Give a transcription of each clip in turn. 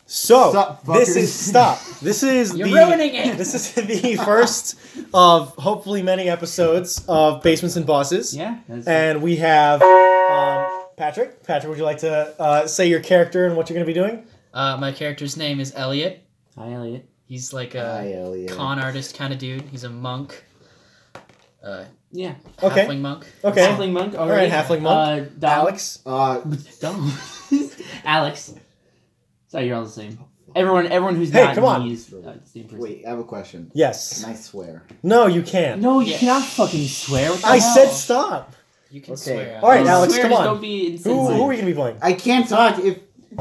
So, Sup, this fuckers? is stop. This is You're ruining it. This is the first of hopefully many episodes of Basements and Bosses. Yeah. That's And we have Patrick. Patrick, would you like to say your character and what you're going to be doing? My character's name is Elliot. Hi, Elliot. He's like Hi, a Elliot. con artist kind of dude. He's a monk. Yeah. Okay. Halfling monk. Okay. Halfling monk. All right, halfling monk. Dom. Alex. Dom. Alex. Sorry, you're all the same. Everyone who's Hey, not come on. me is the same person. Wait, I have a question. Yes. Can I swear? No, you can't. No, you Yeah. cannot fucking swear. What the I hell? said stop. You can Okay. swear. All right, Don't Alex, swear, come just on. Don't be Who insensitive. are you going to be playing? I can't talk if...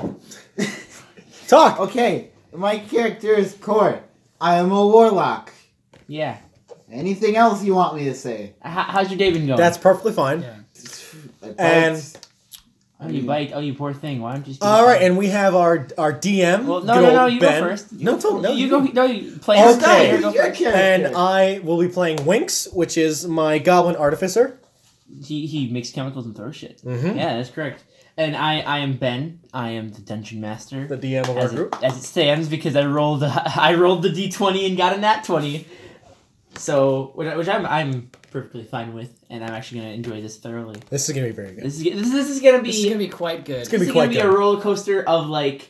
Talk. Okay, my character is Court. I am a warlock. Yeah. Anything else you want me to say? How's your day been going? That's perfectly fine. Yeah. And- Oh, you bite. Oh, you poor thing. Why don't you? Just All right, and we have our DM. Well, good no. old You Ben. go first. No, You go. No, you play. Okay. your style. You go Your first. character. And I will be playing Winks, which is my goblin artificer. He makes chemicals and throws shit. Mm-hmm. Yeah, that's correct. And I am Ben. I am the dungeon master. The DM of our group. As it stands, because I rolled the d20 and got a nat 20. So which I'm perfectly fine with, and I'm actually gonna enjoy this thoroughly. This is going to be very good. This is gonna be This is gonna be quite good. It's gonna this be is quite gonna be good. a roller coaster of like,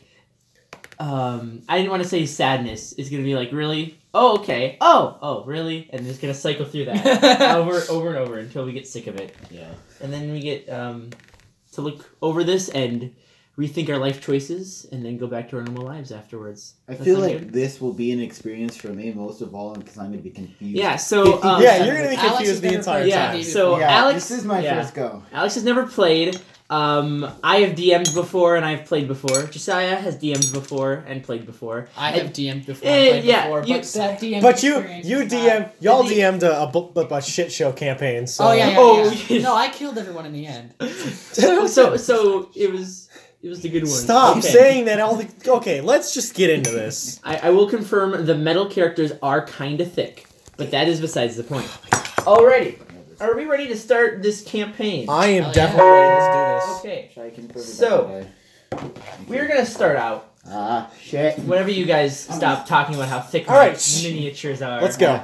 I didn't want to say sadness. It's gonna be like, really? Oh, okay. Oh, really? And it's gonna cycle through that over and over until we get sick of it. Yeah. And then we get to look over this and rethink our life choices, and then go back to our normal lives afterwards. I That feel sound like good? this will be an experience for me most of all because I'm going to be confused. Yeah. So Yeah, you're going to be Alex confused has the never entire played yeah. time. D&D So Yeah, Alex, this is my yeah. first go. Alex has never played. I have DM'd before and I've played before. Josiah has DM'd before and played before. I have DM'd before, Eh, played yeah, before, you- but that DM But you experience is not- DM, y'all the- DM'd a shit show campaign. So. Oh yeah. Oh, yeah. No, I killed everyone in the end. So it was the good one. Stop Okay. saying that all the... Okay, let's just get into this. I will confirm the metal characters are kind of thick, but that is besides the point. Alrighty, are we ready to start this campaign? I am Hell definitely ready to do this. Okay, Try confirm it So- that way. we're gonna start out. Shit. Whenever you guys stop talking about how thick All my right, shh. miniatures are. Let's go.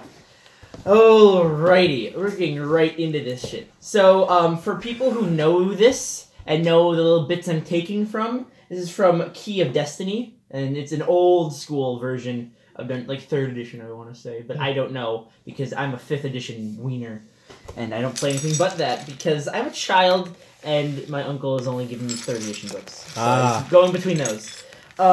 Alrighty, we're getting right into this shit. So, for people who know this and know the little bits I'm taking from, this is from Key of Destiny, and it's an old school version. I've done like 3rd edition, I want to say, but I don't know because I'm a 5th edition wiener, and I don't play anything but that because I'm a child and my uncle is only giving me 3rd edition books. So Ah. it's going between those.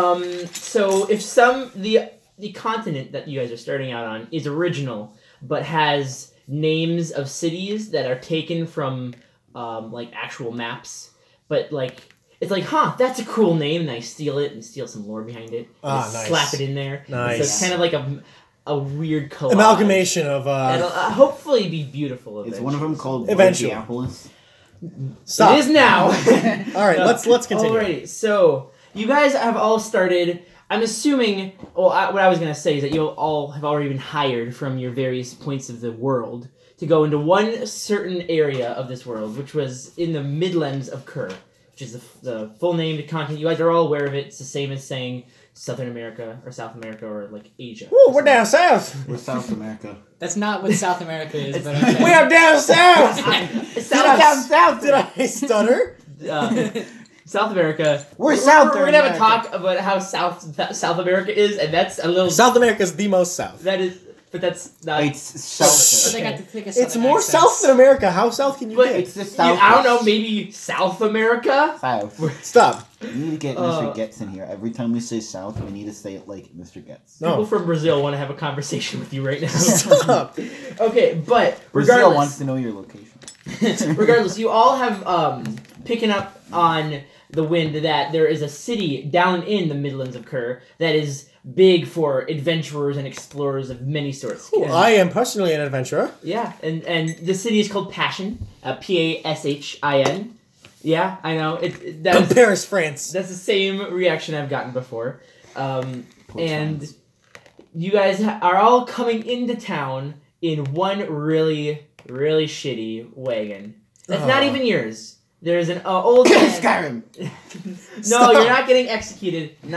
So if the continent that you guys are starting out on is original, but has names of cities that are taken from like actual maps, but like it's like, that's a cool name, and I steal it and steal some lore behind it, and Ah, just nice. slap it in there. Nice. So it's kind of like a weird collage. Amalgamation of... That'll hopefully be beautiful. Is one of them called Eventually. Brachiopolis? Stop. It is now. All right, No. let's continue. Alrighty, so you guys have all started. I'm assuming. Well, what I was gonna say is that you all have already been hired from your various points of the world to go into one certain area of this world, which was in the Midlands of Kerr, which is the full name, the continent. You guys are all aware of it. It's the same as saying Southern America or South America or like Asia. Ooh, we're down south. We're South America. That's not what South America is, but It's- okay. We are down south. South. Did I stutter? South America. We're South We're gonna have a America. talk about how South America is, and that's a little. South America is the most south. That is, but that's not. It's But South. they got to take a It's southern more accent. south than America. How south can you But get? It's the You- South. I don't know, maybe South America. South. Stop. We need to get Uh, Mr. Getz in here. Every time we say South, we need to say it like Mr. Getz. No. People from Brazil want to have a conversation with you right now. Stop. Okay, but Brazil regardless, wants to know your location. regardless, you all have picking up on the wind that there is a city down in the Midlands of Kerr that is big for adventurers and explorers of many sorts. Ooh, And- I am personally an adventurer. Yeah, and the city is called Passion, Pashin. Yeah, I know. That's Paris, France. the same reaction I've gotten before. And you guys are all coming into town in one really, really shitty wagon. That's not Oh. even yours. There's an old man. Skyrim. No, Stop. you're not getting executed. Not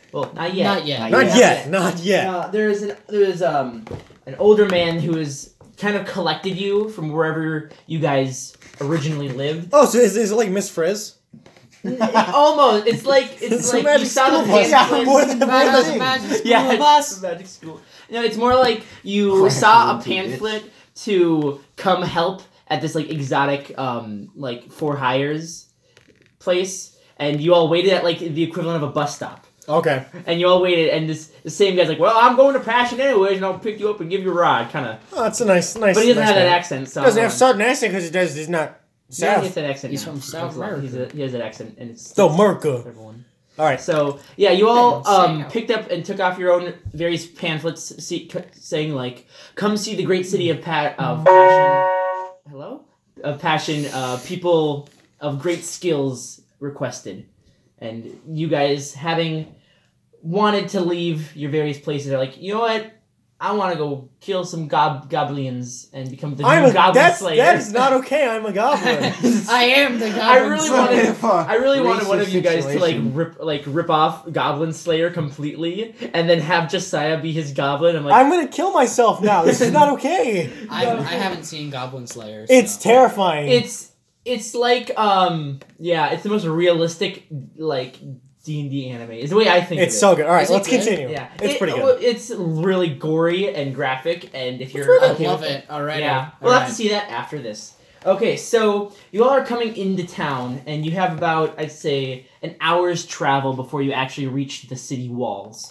Well, not yet. Not yet. Not Yeah. yet. Not yet. There's an older man who has kind of collected you from wherever you guys originally lived. Oh, so is it like Miss Frizz? Almost. It's like It's like a magic you saw school the bus. pamphlet. More than the Magic, thing. magic school Yeah, it's bus. the magic school. No, it's more like you Crash saw a into it. pamphlet to come help at this like exotic like for hires place, and you all waited at like the equivalent of a bus stop. Okay. And you all waited, and the same guy's like, "Well, I'm going to Passion anyways, and I'll pick you up and give you a ride," kind of. Oh, that's a nice. But he doesn't nice have that man. accent. So Doesn't have southern accent because he does. He's not Yeah, he south. has that accent. He's now. from South He has America. he has that accent, and it's So Merca. everyone. All right. So yeah, you all Damn, say picked up and took off your own various pamphlets saying like, "Come see the great city of Passion." Hello, of Passion. People of great skills requested, and you guys having wanted to leave your various places are like, you know what? I want to go kill some goblins and become the new Goblin Slayer. That is not okay. I'm a goblin. I am the goblin. I really Slayer. wanted. I really wanted one of you guys to Situation. rip off Goblin Slayer completely, and then have Josiah be his goblin. I'm like, I'm gonna kill myself now. This is not okay. I haven't seen Goblin Slayer. It's so. terrifying. it's like yeah, it's the most realistic like D&D anime. Is the way I think. It's of it. so good. All right, Is it let's good? continue. Yeah, It's pretty good. It's really gory and graphic, and if you're I okay love with it already. Yeah, we'll have to Alright. see that after this. Okay, so you all are coming into town, and you have about, I'd say, an hour's travel before you actually reach the city walls.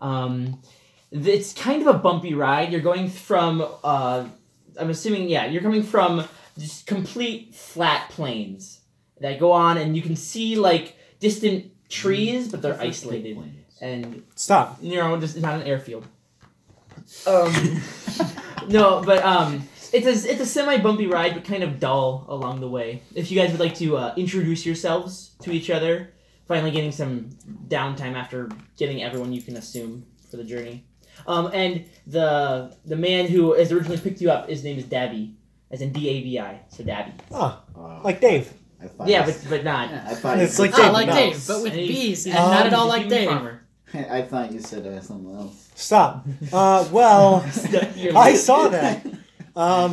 It's kind of a bumpy ride. You're going from, I'm assuming, yeah, you're coming from just complete flat plains that go on, and you can see, like, distant trees, but they're isolated. And Stop. just not an airfield. No, but it's a semi bumpy ride, but kind of dull along the way. If you guys would like to introduce yourselves to each other, finally getting some downtime after getting everyone you can assume for the journey. And the man who has originally picked you up, his name is Davy, as in D-A-V-I, so Davy. Oh, like Dave. I thought Yeah, you but not. Yeah. I thought It's you like said, Oh, Dave, like no. Dave, but with And he's- bees, and he's- not at he's all a like human Dave. farmer. I thought you said someone else. Stop. Well, You're I like- saw that. Yeah,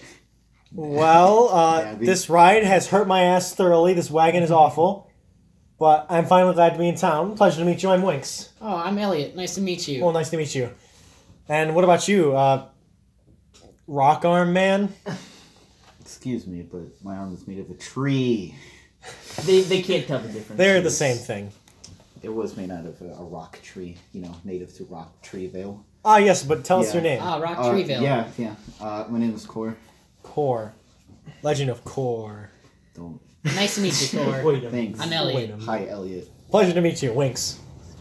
This ride has hurt my ass thoroughly. This wagon is awful. But I'm finally glad to be in town. Pleasure to meet you. I'm Winks. Oh, I'm Elliot. Nice to meet you. Well, nice to meet you. And what about you? Rock Arm Man? Excuse me, but my arm is made of a tree. They can't tell the difference. They're the same thing. It was made out of a rock tree, native to Rock Treevale. Ah, yes, but tell us Yeah. your name. Ah, Rock Treeville. Yeah. My name is Core. Core. Legend of Core. Don't. Nice to meet you, Thor. Wait a minute. Thanks. I'm Elliot. Wait a minute. Hi, Elliot. Pleasure to meet you. Winks.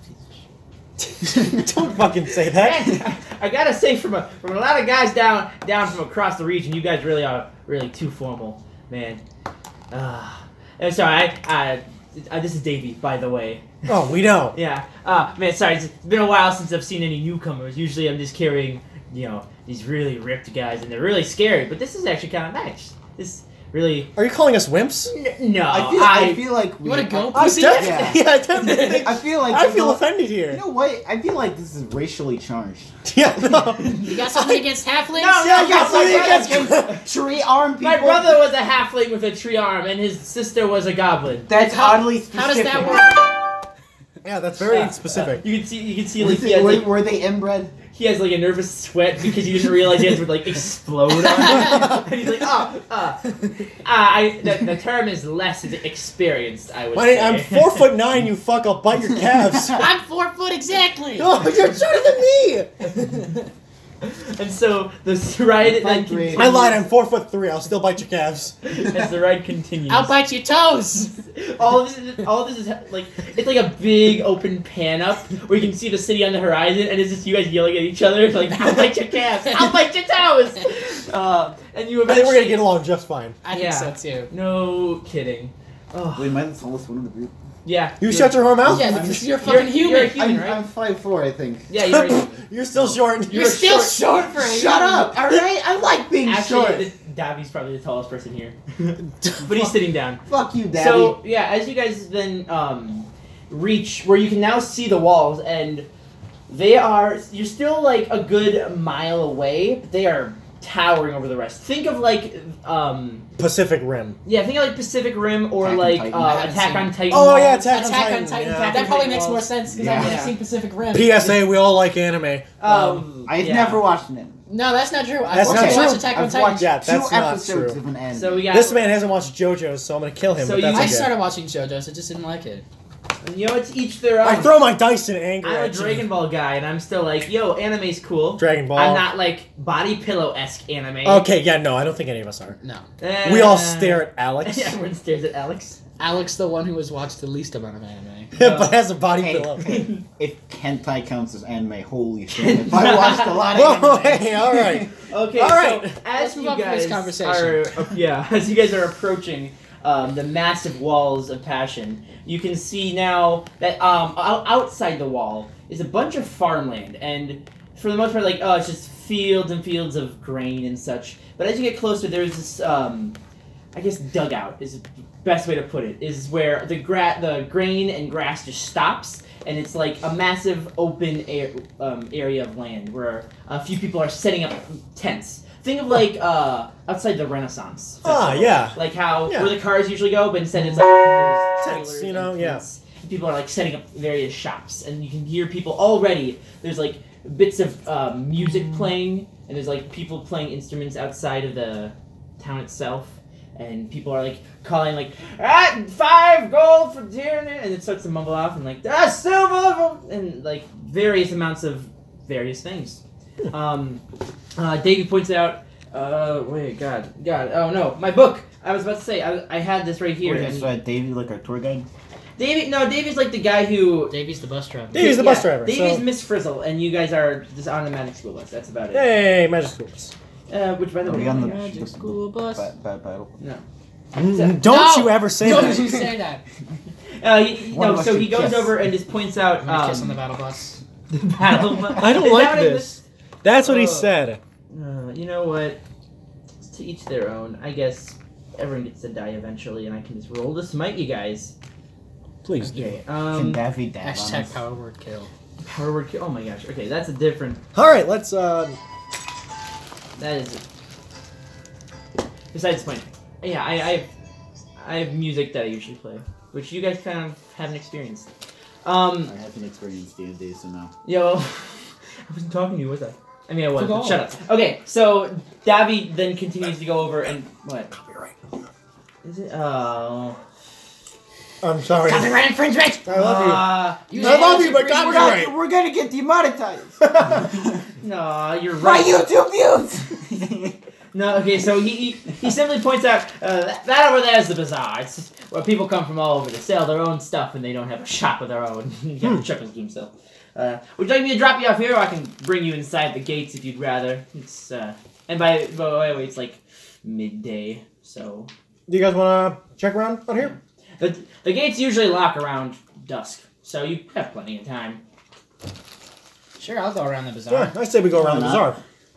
Don't fucking say that. Man, I gotta say, from a lot of guys down from across the region, you guys really are too formal, man. I'm sorry. This is Davey, by the way. Oh, we know. Yeah. Man, sorry. It's been a while since I've seen any newcomers. Usually, I'm just carrying, these really ripped guys, and they're really scary. But this is actually kind of nice. This really. Are you calling us wimps? No. I feel like You want to go, I pussy? definitely, yeah, I definitely think, I feel like I feel offended You here. know what? I feel like this is racially charged. Yeah, no. You got something against halflings? No, Yeah, I got yeah, something against tree arm people. My brother was a halfling with a tree arm, and his sister was a goblin. That's How- oddly specific. How does that work? Yeah, that's very specific. You can see like Was he has like were they inbred? he has like a nervous sweat because he didn't realize his would like explode on him. And he's like, the term is less experienced, I would say. I'm 4'9", you fuck, I'll bite your calves. I'm 4 foot exactly. Oh, you're shorter than me! And so the ride then 5'3". continues. I lied, I'm 4'3", I'll still bite your calves. As the ride continues. I'll bite your toes. All of this is like it's like a big open pan up where you can see the city on the horizon, and it's just you guys yelling at each other like, "I'll bite your calves, I'll bite your toes," and you I think we're eventually. gonna get along just fine. I think Yeah. so too. No kidding. Oh, Wait, am I the tallest one in the group? yeah. You shut your whore mouth? Yeah, because you're fucking human. You're a human, right? I'm 5'4", I think. Yeah, you're a human. You're still short. You're still short for a Shut human. up! All right, I like being short. Actually, Davi's probably the tallest person here, but he's sitting down. Fuck you, Daddy. So yeah, as you guys then reach where you can now see the walls, and you're still like a good mile away, but they are towering over the rest. Think of like Pacific Rim. think of like Pacific Rim or Attack on like Titan. I haven't Attack seen on it. Titan. Oh, yeah, walls. Attack Attack on Titan. yeah. That probably makes Walls. more sense because Yeah. I've never seen Pacific Rim. PSA, we all like anime. I've yeah. never watched it. No, that's not true. I've That's watched not true. Attack on I've Titan. watched Yeah, 2 that's not episodes true. of an anime. So we got This man hasn't watched JoJo's, so I'm gonna kill him. So but that's I okay. started watching JoJo's. I just didn't like it. it's each their own. I throw my dice in anger. I'm a at you. Dragon Ball guy, and I'm still like, yo, anime's cool. Dragon Ball. I'm not like body pillow-esque anime. Okay, yeah, no, I don't think any of us are. No. We all stare at Alex, Everyone stares at Alex. Alex, the one who has watched the least amount of anime. but has a body Hey, pillow. hey, if hentai counts as anime, holy shit! If I watched a lot of Whoa, anime. hey, all right. Okay, All right. so as Let's move you on from this guys conversation. as you guys are approaching the massive walls of Passion, you can see now that outside the wall is a bunch of farmland, and for the most part, like, it's just fields and fields of grain and such. But as you get closer, there's this, I guess, dugout is the best way to put it, is where the grain and grass just stops, and it's like a massive open area of land where a few people are setting up tents. Think of like outside the Renaissance Ah, Festival. yeah. Like how Yeah. where the cars usually go, but instead it's like there's Tents, trailers you know, and yeah. tents. People are like setting up various shops, and you can hear people already. There's like bits of music playing, and there's like people playing instruments outside of the town itself, and people are like calling like 5 gold for dinner, and it starts to mumble off and like silver, and like various amounts of various things. Davey points out. Oh no, my book. I was about to say I had this right here. What is and Davey, like our tour guide? Davy's like the guy who. Davey's the bus driver. Davey's the bus driver. Davy's So. Miss Frizzle, and you guys are just on the Magic School Bus. That's about it. Hey, Magic Schools. Which, by the Are way, we on the Magic School Bus. battle? no. Don't No! you ever say Don't that. you say that. One of us So he should goes kiss. over and just points out I'm gonna kiss on the battle bus. the battle. I don't Is like that what it this. That's what he Oh. said. You know what? To each their own. I guess everyone gets to die eventually, and I can just roll to smite you guys. Please do. Okay. Can Daffy dab on Hashtag us? power word kill. Power word. Oh my gosh. Okay, that's a different. All right, let's. That is. Besides point. Yeah, I have music that I usually play, which you guys kind of haven't experienced. I haven't experienced D&D, so no. Yo, I wasn't talking to you, was I? I mean, I was. Fuck But off. shut up. Okay, so Davy then continues to go over and what? Copyright. Is it? Oh. I'm sorry. Copyright infringement. I love you. You I love said you, but it's free. copyright. We're gonna get demonetized. No, you're My right. YouTube views. No, okay, so he simply points out that over there is the bazaar. It's where people come from all over to sell their own stuff, and they don't have a shop of their own. You got to chuckles to himself. Would you like me to drop you off here, or I can bring you inside the gates if you'd rather? It's and by the way, it's like midday, so Do you guys want to check around out here? the gates usually lock around dusk, so you have plenty of time. Sure, I'll go around the bazaar. Yeah, I say we go around the Why bazaar.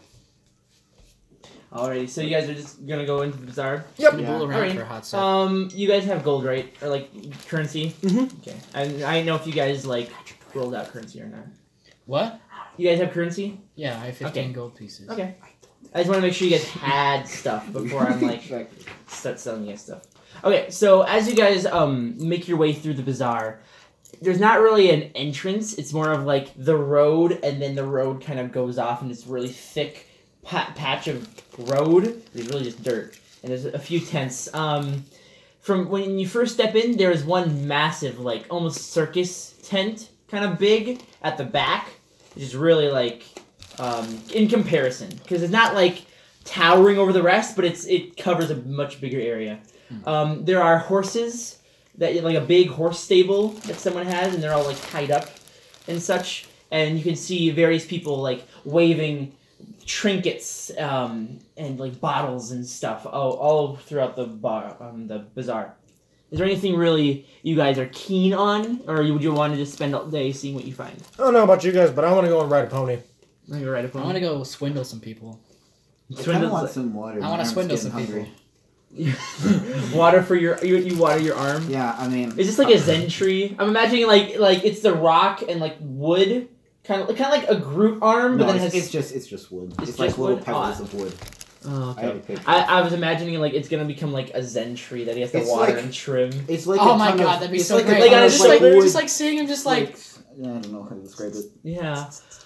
Alrighty, so you guys are just gonna go into the bazaar. Yep. Gonna Yeah. bool around Alright. for a hot sec. You guys have gold, right? Or like currency? Mhm. Okay. I know if you guys like rolled out currency or not. What? You guys have currency? Yeah, I have 15 Okay. gold pieces. Okay. I just want to make sure you guys had stuff before I'm like start selling you guys stuff. Okay, so as you guys make your way through the bazaar, there's not really an entrance. It's more of like the road, and then the road kind of goes off, and it's really thick patch of road. It's really just dirt, and there's a few tents. From when you first step in, there is one massive, like almost circus tent, kind of big at the back, which is really like in comparison, because it's not like towering over the rest, but it covers a much bigger area. There are horses that like a big horse stable that someone has, and they're all like tied up and such. And you can see various people like waving trinkets and like bottles and stuff all throughout the bazaar. Is there anything really you guys are keen on, or would you want to just spend all day seeing what you find? I don't know about you guys, but I want to go and ride a pony. I'm gonna write a I want to go swindle some people. I kind of want some water. I My wanna arm's swindle getting some people. hungry. water for you water your arm. Yeah, I mean. Is this like a Zen tree? I'm imagining like it's the rock and like wood, kind of like a Groot arm, but No, then it's just wood. It's It's like just little wood? pebbles of wood. Oh, I have a okay. picture. I was imagining like it's gonna become like a Zen tree that he has to It's water like- and trim. It's like Oh a my ton god, of, that'd be it's so like great. A ton Like, of, just like, wood, just like seeing him just like. I don't know how to describe it. Yeah.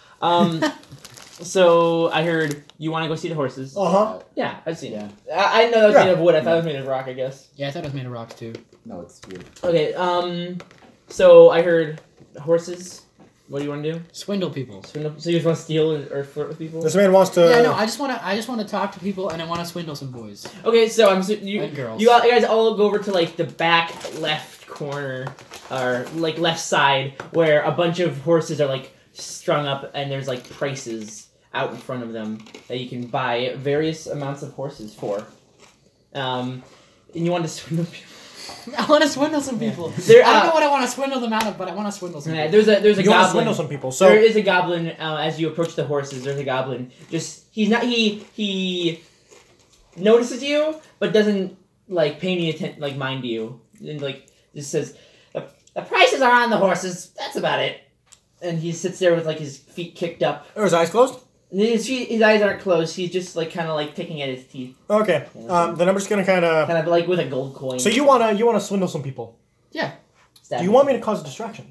So I heard you want to go see the horses. Uh-huh. Yeah, I've seen Yeah. it. I know that was Yeah. made of wood. I thought it was made of rock. I guess. Yeah, I thought it was made of rocks too. No, it's wood. Okay. So I heard horses. What do you want to do? Swindle people. So you just want to steal or flirt with people? This man wants to. Yeah, no, I just want to talk to people and I want to swindle some boys Okay, so you and girls. you guys all go over to like the back left corner or like left side where a bunch of horses are like strung up and there's like prices out in front of them that you can buy various amounts of horses for. And you want to swindle people. I want to swindle some people. There, I don't know what I want to swindle them out of, but I want to swindle some Yeah, people. there's a You want to goblin. swindle some people. There So is a goblin as you approach the horses. There's a goblin. Just he notices you, but doesn't like pay any attention, like mind you, and like just says, "The prices are on the horses. That's about it." And he sits there with like his feet kicked up. are his eyes closed? And his eyes aren't closed. He's just like kind of like picking at his teeth, Okay. Then I'm just gonna kind of. kind of like with a gold coin. So you wanna swindle some people? Stab Do you him. want me to cause a distraction?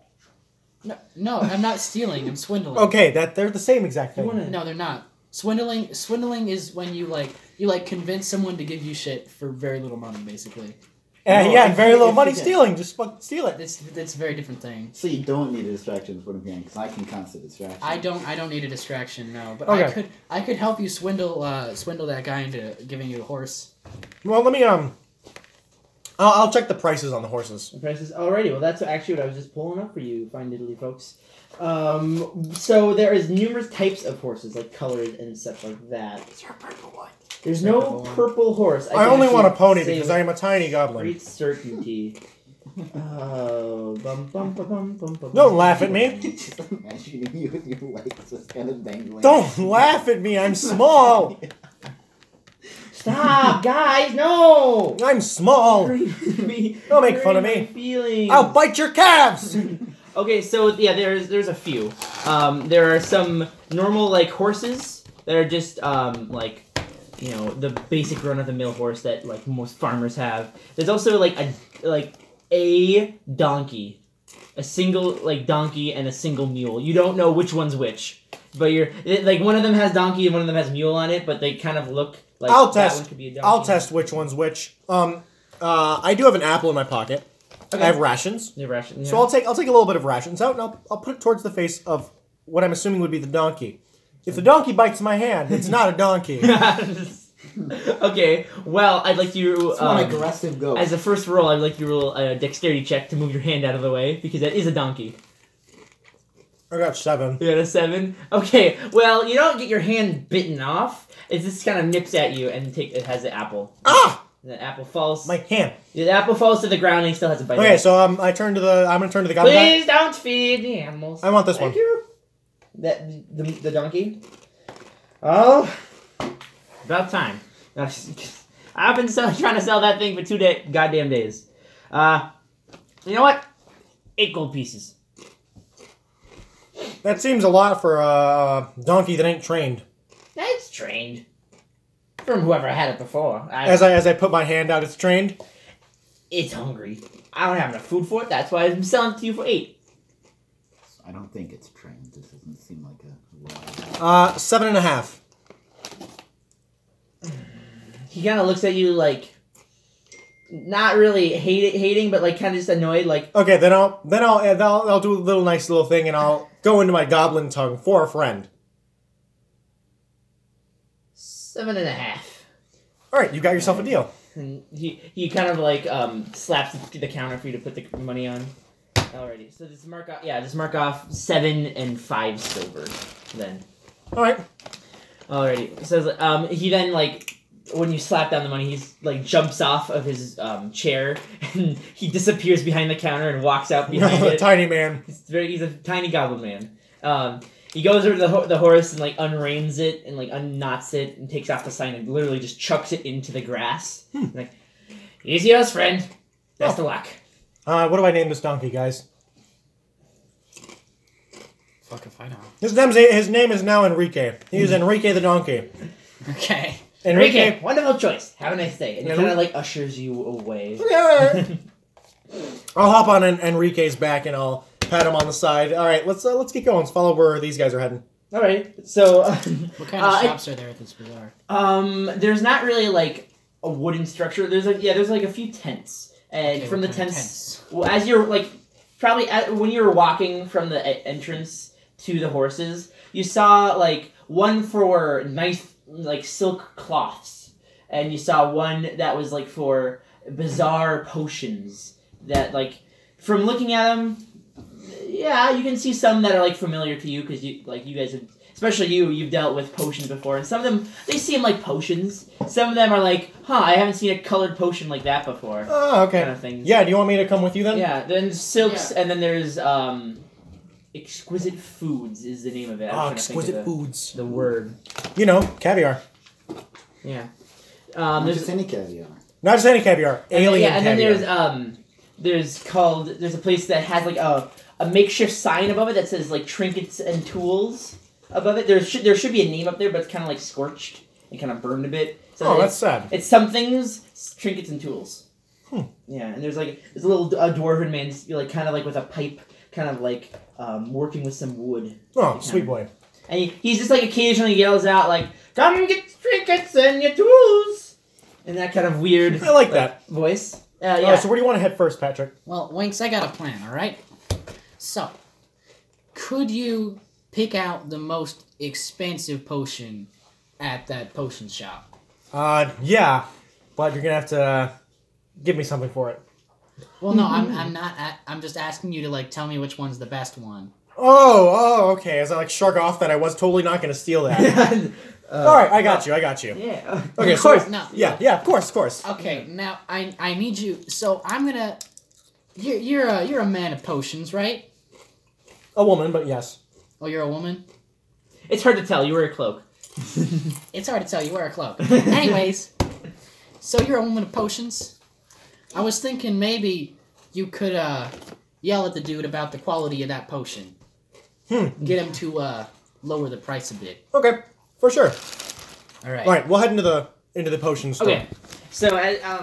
No, I'm not stealing. I'm swindling. Okay, they're the same exact You thing. wanna- No, they're not. Swindling is when you convince someone to give you shit for very little money, basically. And No, he had if very you- little if money you can. stealing. Just fucking steal it. It's a very different thing. So you don't need a distraction is what I'm hearing, because I can constant distraction. I don't need a distraction, no. But Okay. I could help you swindle that guy into giving you a horse. Well, let me I'll check the prices on the horses. The prices. Alrighty, well that's actually what I was just pulling up for you, fine diddly folks. So there is numerous types of horses, like colors and stuff like that. Is there a purple one? There's Is there a no purple one? purple horse. I only want a pony say because I am a tiny goblin. great certainty. Oh, bum, bum, bum, bum, bum, bum. Don't laugh at me. Just imagining you with your legs just kind of dangling. Don't laugh at me. I'm small. Stop, guys! No. I'm small. Don't make fun of me. Feelings. I'll bite your calves. Okay, so yeah, there's a few. There are some normal like horses that are just like, you know, the basic run of the mill horse that like most farmers have. There's also like a donkey, a single like donkey and a single mule. You don't know which one's which, but like one of them has donkey and one of them has mule on it, but they kind of look like I'll that test. one could be a donkey. I'll test which one's which. I do have an apple in my pocket. Okay. I have rations. Yeah, ration, So I'll take a little bit of rations out and I'll put it towards the face of what I'm assuming would be the donkey. If the donkey bites my hand, it's not a donkey. Okay, well, I'd like you. It's one aggressive goat. As a first roll, I'd like you to roll a dexterity check to move your hand out of the way because that is a donkey. I got 7. You got a 7. Okay, well, you don't get your hand bitten off. It just kind of nips at you and it has the apple. Ah! The apple falls. My hand. The apple falls to the ground and he still has a bite. Okay, of it. so I'm gonna turn to the goblin guy. Please don't feed the animals. I want this Thank one. you. That the donkey. Oh, about time. I've been trying to sell that thing for 2 goddamn days. You know what? 8 gold pieces. That seems a lot for a donkey that ain't trained. It's trained. From whoever had it before. As I put my hand out, it's trained. It's hungry. I don't have enough food for it. That's why I'm selling it to you for 8. I don't think it's trained. This doesn't seem like a lot. 7.5. He kind of looks at you like, not really hating, but like kind of just annoyed. Like, Okay, then I'll do a nice little thing and I'll go into my goblin tongue for a friend. 7.5. All right, you got yourself a deal. And he kind of like slaps the counter for you to put the money on. Alrighty, so just mark off 7 and 5 silver then. All right. Alrighty, it says he then like when you slap down the money, he's like jumps off of his chair and he disappears behind the counter and walks out behind it. Tiny man. He's a tiny goblin man. He goes over to the horse and like unreins it and like unknots it and takes off the sign and literally just chucks it into the grass. Like, here's yours, friend. Best of luck. What do I name this donkey, guys? Fuck if I know. His name is now Enrique. He's Enrique the donkey. Okay. Enrique, wonderful choice. Have a nice day. And he Yeah. kind of like ushers you away. I'll hop on Enrique's back and I'll pat him on the side. All right, let's get going. Let's follow where these guys are heading. All right. So, What kind of shops are there at this bazaar? there's not really like a wooden structure. There's like a few tents, and Okay, from the what kind of tents, well, as you're like probably when you were walking from the entrance to the horses, you saw like one for nice like silk cloths, and you saw one that was like for bizarre potions that like from looking at them, yeah, you can see some that are like familiar to you because you guys have, especially you've dealt with potions before, and some of them they seem like potions. Some of them are like, I haven't seen a colored potion like that before. Oh, okay. Kind of things. Yeah, do you want me to come with you then? Yeah, then silks, and then there's exquisite foods is the name of it. I'm Oh, trying to think of exquisite foods. the word. You know, caviar. Yeah. Not There's just any caviar. Not just any caviar, alien and caviar. then there's a place that has like a makeshift sign above it that says like trinkets and tools above it. There should be a name up there, but it's kind of like scorched and kind of burned a bit. So Oh, it's- that's sad. It's some things, trinkets and tools. Hmm. Yeah, and there's a little dwarven man, like kind of like with a pipe, kind of like working with some wood. Oh, sweet boy. And he's just like occasionally yells out like, "Come and get trinkets and your tools," and that kind of weird. I like that. voice. Yeah. Yeah. So where do you want to head first, Patrick? Well, Winks, I got a plan, alright? So, could you pick out the most expensive potion at that potion shop? Yeah, but you're gonna have to give me something for it. Well, no, I'm not. I'm just asking you to like tell me which one's the best one. Oh, okay. As I like shrug off that I was totally not gonna steal that. All right, I got you. Yeah. Okay, Of course, so no. yeah, of course. Okay, now I need you. So I'm gonna. You're a man of potions, right? A woman, but yes. Oh, you're a woman. It's hard to tell. You wear a cloak. It's hard to tell. You wear a cloak. Anyways, so you're a woman of potions. I was thinking maybe you could yell at the dude about the quality of that potion. Get him to lower the price a bit. Okay, for sure. All right. All right, we'll head into the potion store. Okay. So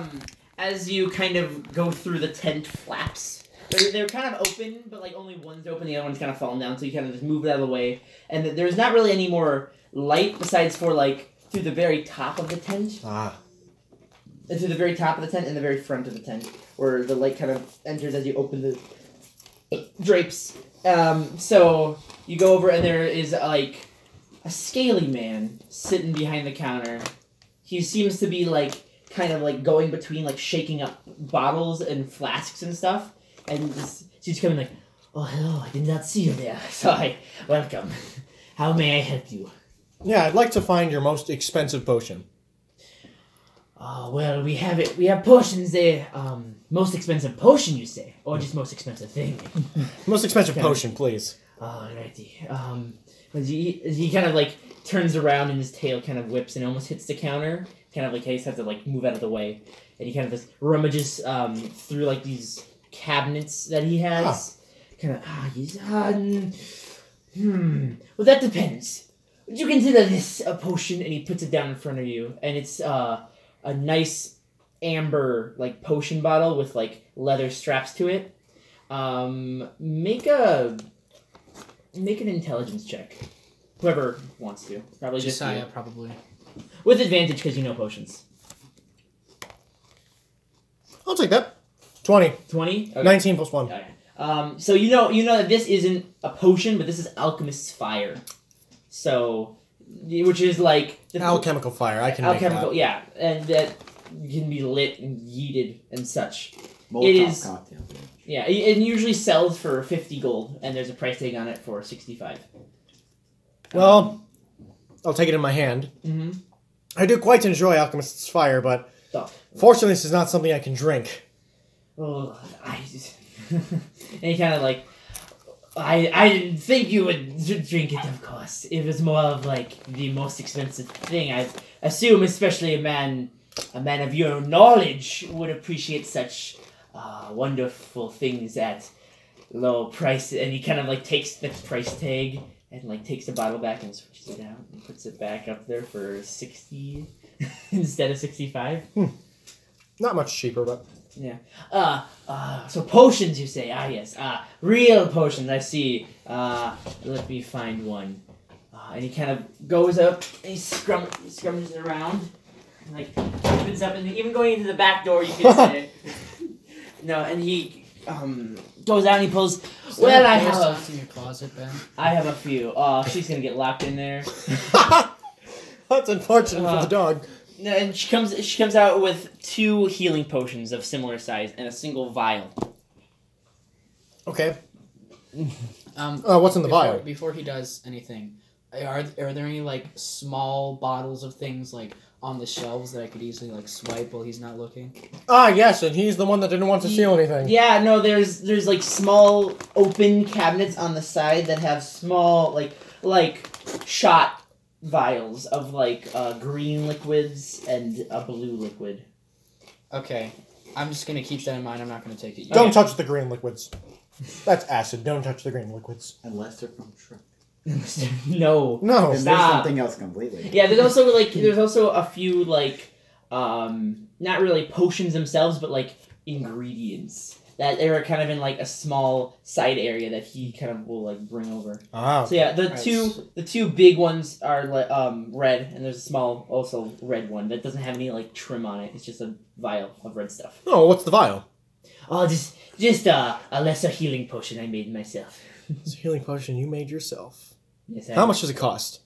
as you kind of go through the tent flaps, they're kind of open, but like only one's open, the other one's kind of fallen down. So you kind of just move it out of the way, and there's not really any more light besides for like through the very top of the tent. And through the very top of the tent and the very front of the tent, where the light kind of enters as you open the drapes. So you go over and there is like a scaly man sitting behind the counter. He seems to be like kind of like going between like shaking up bottles and flasks and stuff, and she's coming like, "Oh, hello! I did not see you there. Sorry. Welcome. How may I help you?" Yeah, I'd like to find your most expensive potion. Oh, well, we have it. We have potions there. Most expensive potion, you say? Or just most expensive thing? Most expensive Okay. potion, please. Alrighty. He kind of like turns around and his tail kind of whips and almost hits the counter. Kind of like he just has to like move out of the way. And he kind of just rummages through like these cabinets that he has. Kind of, well, that depends. Would you consider this a potion? And he puts it down in front of you. And it's a nice amber like potion bottle with like leather straps to it. Make an intelligence check. Whoever wants to. Probably just Josiah, you. probably. With advantage because you know potions. I'll take that. 20. 20? 19 plus 1. Okay. So you know that this isn't a potion, but this is alchemist's fire. So, which is like the Alchemical fire. I can alchemical, make yeah, and that can be lit and yeeted and such. Molotov It is- cocktail. Yeah, it usually sells for 50 gold, and there's a price tag on it for 65. that. Well, I'll take it in my hand. Mm-hmm. I do quite enjoy Alchemist's Fire, but Stop. fortunately this is not something I can drink. Oh, I just... and he kind of like... I didn't think you would drink it, of course. It was more of like the most expensive thing. I assume, especially a man of your knowledge would appreciate such wonderful things at low price. And he kind of like takes the price tag and like takes the bottle back and switches it out and puts it back up there for 60 instead of 65. Not much cheaper, but Yeah. So potions, you say? Ah, yes. Real potions, I see. Let me find one. And he kind of goes up, and he scrummages around, and, like, opens up, and even going into the back door, you can say. No, and he, goes out and he pulls, well, I have in your closet, Ben. I have a few. Oh, she's gonna get locked in there. that's unfortunate for the dog. No, and she comes out with 2 healing potions of similar size and a single vial. Okay. Before, What's in the vial? Before he does anything, are there any like small bottles of things like on the shelves that I could easily like swipe while he's not looking? Ah, yes, and he's the one that didn't want to steal anything. Yeah, no, there's like small open cabinets on the side that have small like shot vials of like green liquids and a blue liquid. Okay, I'm just gonna keep that in mind. I'm not gonna take it yet. Don't touch the green liquids. That's acid. Don't touch the green liquids. Unless they're from Shrek. No. No. Then there's Stop. something else completely. Yeah, there's also a few like not really potions themselves, but like ingredients that are kind of in like a small side area that he kind of will like bring over. Ah. So yeah, the Right. two big ones are like red, and there's a small also red one that doesn't have any like trim on it. It's just a vial of red stuff. Oh, what's the vial? Oh, just a lesser healing potion I made myself. It's a healing potion you made yourself. Yes, How much does it cost?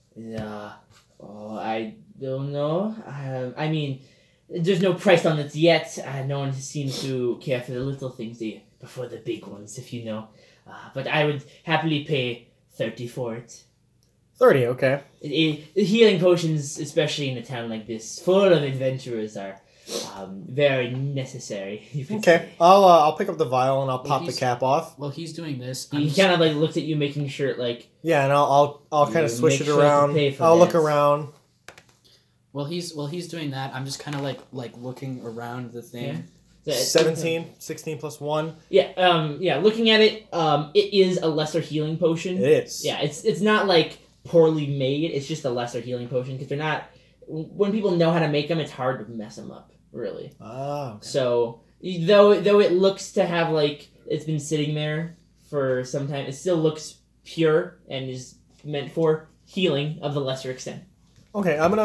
I don't know. I mean, there's no price on it yet. No one seems to care for the little things before the big ones, if you know. But I would happily pay 30 for it. 30, okay. Healing potions, especially in a town like this, full of adventurers, are very necessary. You could Okay. say. I'll pick up the vial and I'll pop the he's- cap off. While he's doing this, He kind of like looks at you, making sure like Yeah, and I'll kind You of swish make it sure to around. pay for I'll look that. around. while he's doing that, I'm just kind of like looking around the thing. Yeah. 17, 16 plus 1. Yeah. Looking at it, it is a lesser healing potion. It is. Yeah, it's not like poorly made. It's just a lesser healing potion because they're not. When people know how to make them, it's hard to mess them up. Really. Ah, okay. So though it looks to have like it's been sitting there for some time, it still looks pure and is meant for healing of the lesser extent. Okay, I'm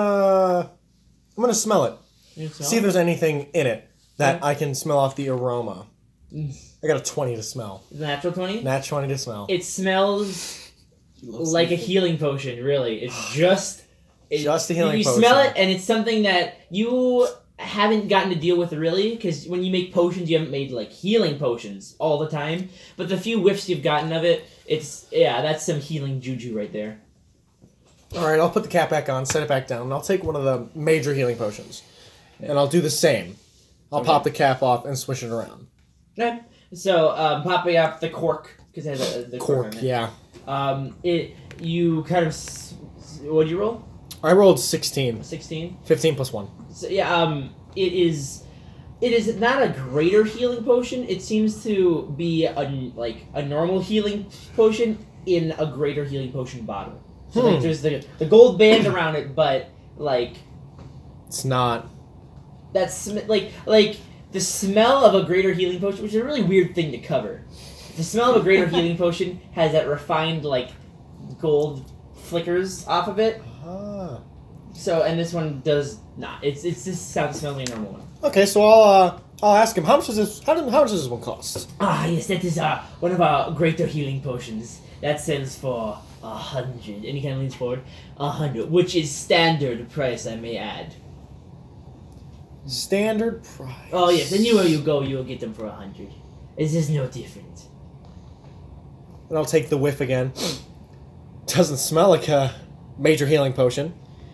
gonna smell it. See if there's anything in it that I can smell off the aroma. I got a 20 to smell. Natural 20. Nat 20 to smell. It smells like a healing potion. Really, it's just. Just a healing you potion. smell it, and it's something that you haven't gotten to deal with really, because when you make potions, you haven't made like healing potions all the time. But the few whiffs you've gotten of it, that's some healing juju right there. All right, I'll put the cap back on, set it back down, and I'll take one of the major healing potions, and I'll do the same. I'll pop the cap off and swish it around. Okay. So popping up the cork because it has the cork. Cork, on it. yeah. You kind of what do you roll? I rolled 16. 16. 15 plus 1. So yeah, it is not a greater healing potion. It seems to be a normal healing potion in a greater healing potion bottle. So like, there's the gold band around it, but like It's not. that's like the smell of a greater healing potion, which is a really weird thing to cover. The smell of a greater healing potion has that refined like gold flickers off of it. Ah. So and this one does not. It's just smells like a normal one. Okay, so I'll ask him how much does this this one cost? Ah, yes, that is one of our greater healing potions. That sells for 100. And he kind of leans forward. 100, which is standard price, I may add. Standard price. Oh yes, anywhere you go, you will get them for 100. It's just no different. And I'll take the whiff again. Doesn't smell like a major healing potion.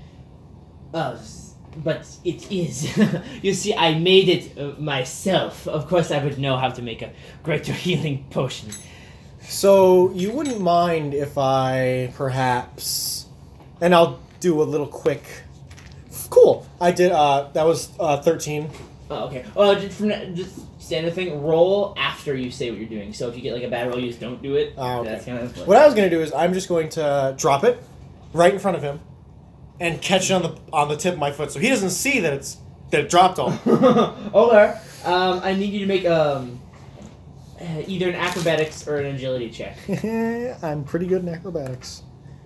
But it is. You see, I made it myself. Of course, I would know how to make a greater healing potion. So you wouldn't mind if I perhaps, and I'll do a little quick. Cool. I did. That was 13. Oh, okay. Just standard thing. Roll after you say what you're doing. So if you get like a bad roll, you just don't do it. Oh, okay. That's kind of What I was gonna do is I'm just going to drop it right in front of him, and catch it on the tip of my foot, so he doesn't see that it dropped all. Okay. I need you to make either an acrobatics or an agility check. I'm pretty good in acrobatics.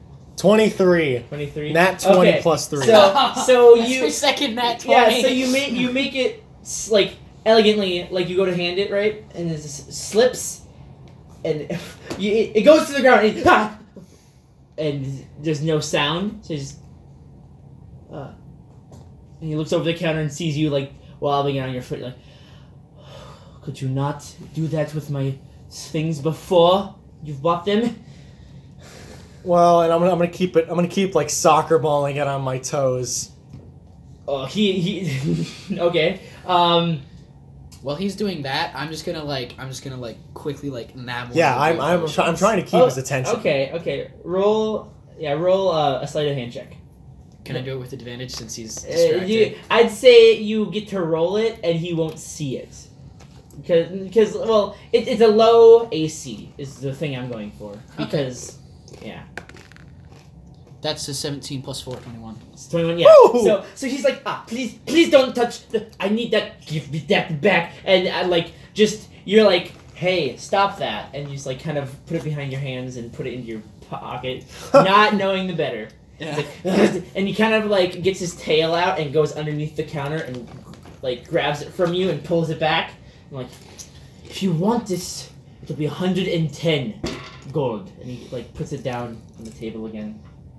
23. 23. Nat 20 Okay. plus 3. So That's you my second nat 20. yeah. So you make it like elegantly, like you go to hand it right, and it just slips, and it goes to the ground, and there's no sound. So just, and he looks over the counter and sees you like wobbling on your foot, like, could you not do that with my things before you've bought them? Well, and I'm gonna keep it. I'm gonna keep like soccer balling it on my toes. Oh, he okay. While he's doing that, I'm just gonna quickly nab one. Yeah, of the I'm potions. trying to keep his attention. Okay. Roll a sleight of hand check. Can I do it with advantage since he's distracted? I'd say you get to roll it and he won't see it. Because it's a low AC is the thing I'm going for. Because, yeah. That's a 17 plus 4, 21. It's 21, yeah. Woo! So he's like, please don't touch I need that, give me that back. And you're like, hey, stop that. And you just kind of put it behind your hands and put it into your pocket, not knowing the better. Yeah. And he kind of gets his tail out and goes underneath the counter and grabs it from you and pulls it back. I'm like, if you want this, it'll be 110 gold. And he puts it down on the table again.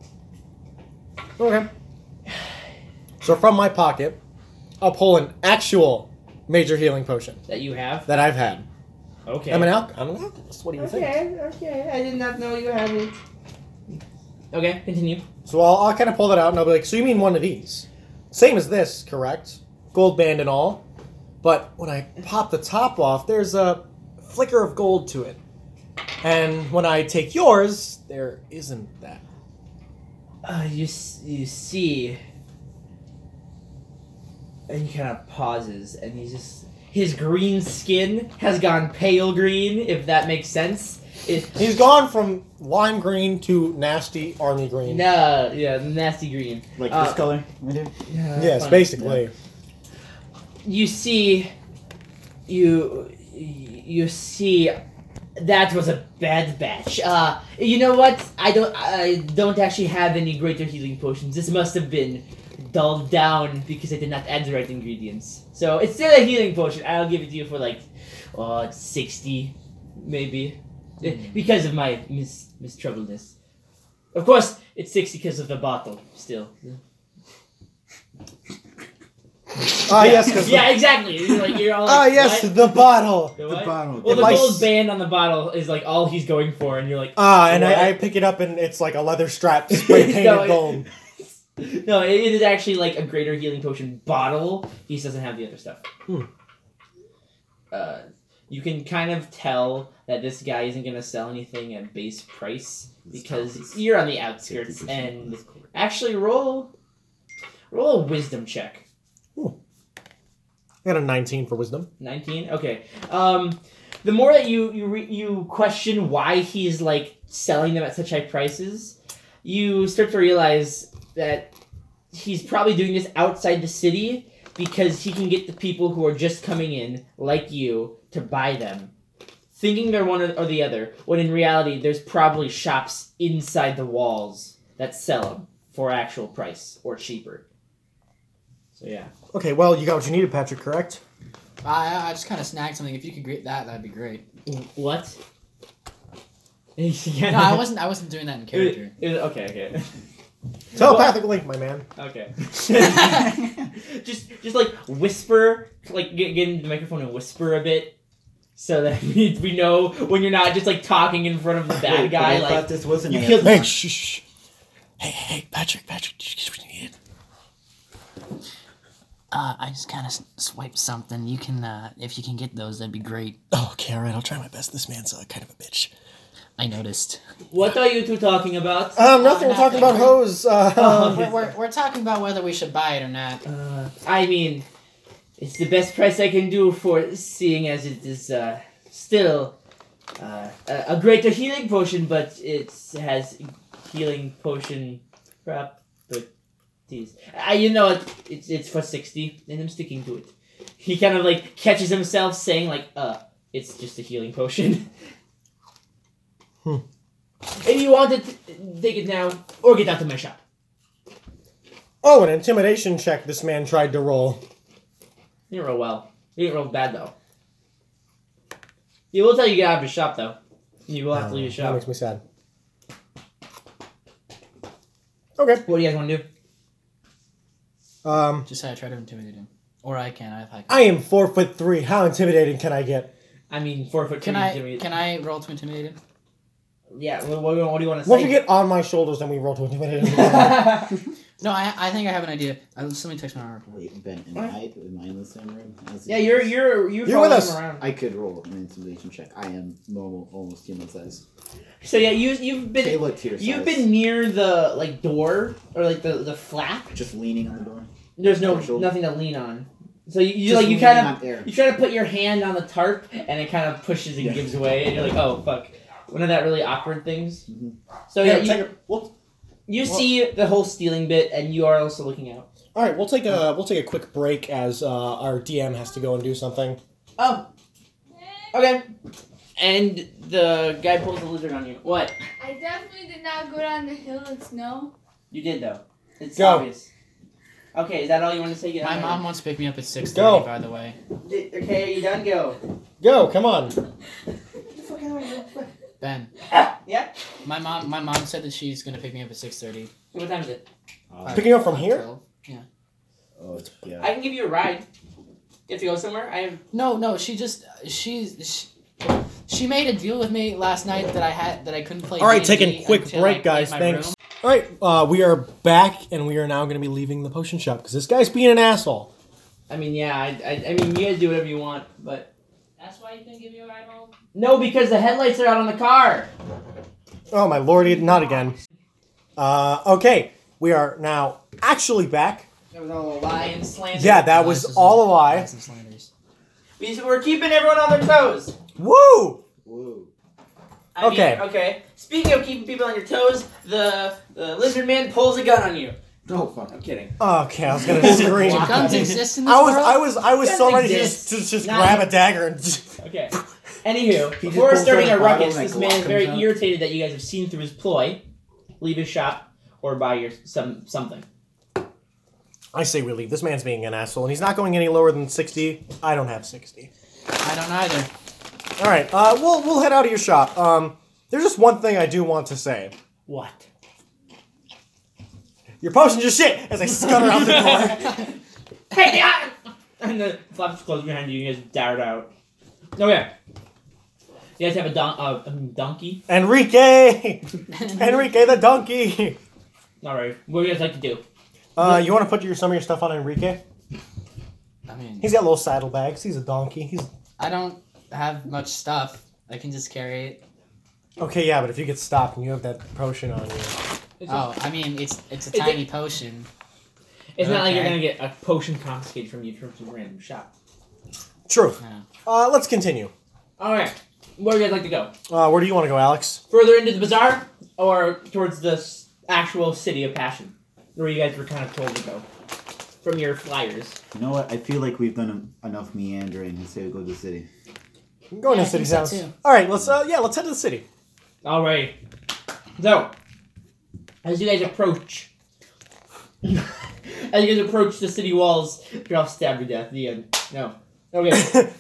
Okay. So from my pocket, I'll pull an actual major healing potion That you have? that I've had. Okay. I'm an alchemist. What do you think? Okay. I did not know you had it. Okay, continue. So I'll kind of pull that out and I'll be like, so you mean one of these? Same as this, correct? Gold band and all. But when I pop the top off, there's a flicker of gold to it. And when I take yours, there isn't that. You see, and he kind of pauses, and his green skin has gone pale green, if that makes sense. He's gone from lime green to nasty army green. Nasty green. Like this color, right here? Yes, funny. basically. You see, you see, that was a bad batch. You know what? I don't actually have any greater healing potions. This must have been dulled down because I did not add the right ingredients. So it's still a healing potion. I'll give it to you for 60, maybe, because of my mistroubledness. Of course, it's 60 because of the bottle. Still. Yes. Yeah, exactly. You're all like, yes, what? the bottle. The The what? bottle. Well, the If I gold s- band on the bottle is all he's going for, and you're like, And what? I pick it up and it's like a leather strap spray painted No, gold. No, it is actually a greater healing potion bottle. He just doesn't have the other stuff. You can kind of tell that this guy isn't going to sell anything at base price because you're on the outskirts. And actually, roll a wisdom check. I got a 19 for wisdom. 19? Okay. The more that you question why he's selling them at such high prices, you start to realize that he's probably doing this outside the city because he can get the people who are just coming in, like you, to buy them, thinking they're one or the other, when in reality there's probably shops inside the walls that sell them for actual price or cheaper. So yeah. Okay, well, you got what you needed, Patrick, correct? I just kind of snagged something. If you could get that, that'd be great. What? No, I wasn't doing that in character. Okay. Telepathic link, my man. Okay. just whisper, get into the microphone and whisper a bit, so that we know when you're not just talking in front of the bad Wait, guy. but I thought this wasn't you a- killed. Hey, shh. Hey, Patrick, did you get what you needed? I just kind of swiped something. You can, if you can get those, that'd be great. Oh, okay, alright, I'll try my best. This man's kind of a bitch. I noticed. What are you two talking about? Nothing. We're talking about hose. We're talking about whether we should buy it or not. I mean, it's the best price I can do for seeing as it is still a greater healing potion, but it has healing potion properties. You know, it's for 60, and I'm sticking to it. He kind of like catches himself saying like, it's just a healing potion. If you want it, take it now, or get out of my shop. Oh, an intimidation check this man tried to roll. He didn't roll well. He didn't roll bad, though. He will tell you to get out of his shop, though. You will have to leave his That shop. makes me sad. Okay. What do you guys want to do? Just say I try to intimidate him, or I can. I have high. I am 4'3". How intimidating can I get? I mean, 4 foot. Can I roll to intimidate him? Yeah. What do you want to say? Once we get on my shoulders, then we roll to intimidate him. No, I think I have an idea. Just let me text my oracle. Wait, Ben, am I in the same room? Yeah, you're with following us. him around. I could roll an intimidation check. I am normal, almost human size. So yeah, you've been Kayla tier you've size. been near the like door or like the flap. Just leaning on the door. There's Threshold. nothing to lean on. So you Just like you leaning kind of on air. you try to put your hand on the tarp and it kind of pushes and Yeah. gives way and you're like, oh fuck, one of that really awkward things. Mhm. So Yeah, yeah, take you see the whole stealing bit and you are also looking out. All right, we'll take a quick break as our DM has to go and do something. Oh, okay. And the guy pulls the lizard on you. What? I definitely did not go down the hill in snow. You did though. It's Go. obvious. Okay, is that all you want to say? Get My out of mom wants to pick me up at 6:30. Go. By the way. here. Okay, are you done? Go. Go, come on. Ben. Yeah. My mom said that she's gonna pick me up at 6:30. What time is it? Picking up from here? 12. Oh, yeah. I can give you a ride. You have to go somewhere. I have. No, she made a deal with me last night that I couldn't play. All right, D&D taking a quick until break, I guys. played my Thanks. room. All right, we are back, and we are now going to be leaving the potion shop because this guy's being an asshole. I mean, yeah. I mean, you guys do whatever you want, but That's why you couldn't give me a ride home. no, because the headlights are out on the car. Oh my lordy, not again. Okay, we are now actually back. That was all a lie and slander. Yeah, that was all a lie. Lies and slanders. We're keeping everyone on their toes. Woo! Whoa. I mean, Okay. okay. Speaking of keeping people on your toes, the lizard man pulls a gun on you. No, fuck. I'm kidding. Okay, I was gonna scream. Do guns exist in this I world? was so Guns ready to exist. just Not grab even- a dagger and. Okay. Anywho, He just before pulls starting out a a bottle ruckus, and this that man Glock is very comes out. irritated that you guys have seen through his ploy. Leave his shop or buy your something. I say we leave. This man's being an asshole, and he's not going any lower than 60. I don't have 60. I don't either. All right, we'll head out of your shop. There's just one thing I do want to say. What? Your potions are shit. As I scutter out the door. Hey, yeah! And the flaps close behind you. You guys dart out. Okay. You guys have a donkey. Enrique the donkey. All right. What do you guys like to do? You want to put some of your stuff on Enrique? I mean, He's got little saddlebags. He's a donkey. I don't have much stuff. I can just carry it. Okay, yeah, but if you get stopped and you have that potion on you. Oh, I mean, it's a It's tiny potion. It's not like you're Okay. gonna get a potion confiscated from you from some random shop. True. Yeah. Let's continue. All right. Where do you guys like to go? Where do you want to go, Alex? Further into the bazaar, or towards the actual city of Passion, where you guys were kind of told to go from your flyers? You know what? I feel like we've done enough meandering and say we go to the city. Go Yeah, to I the city think so, sounds. too. All right, let's head to the city. All right. So, as you guys approach, the city walls, you're all stabbed to death. The end. No. Okay.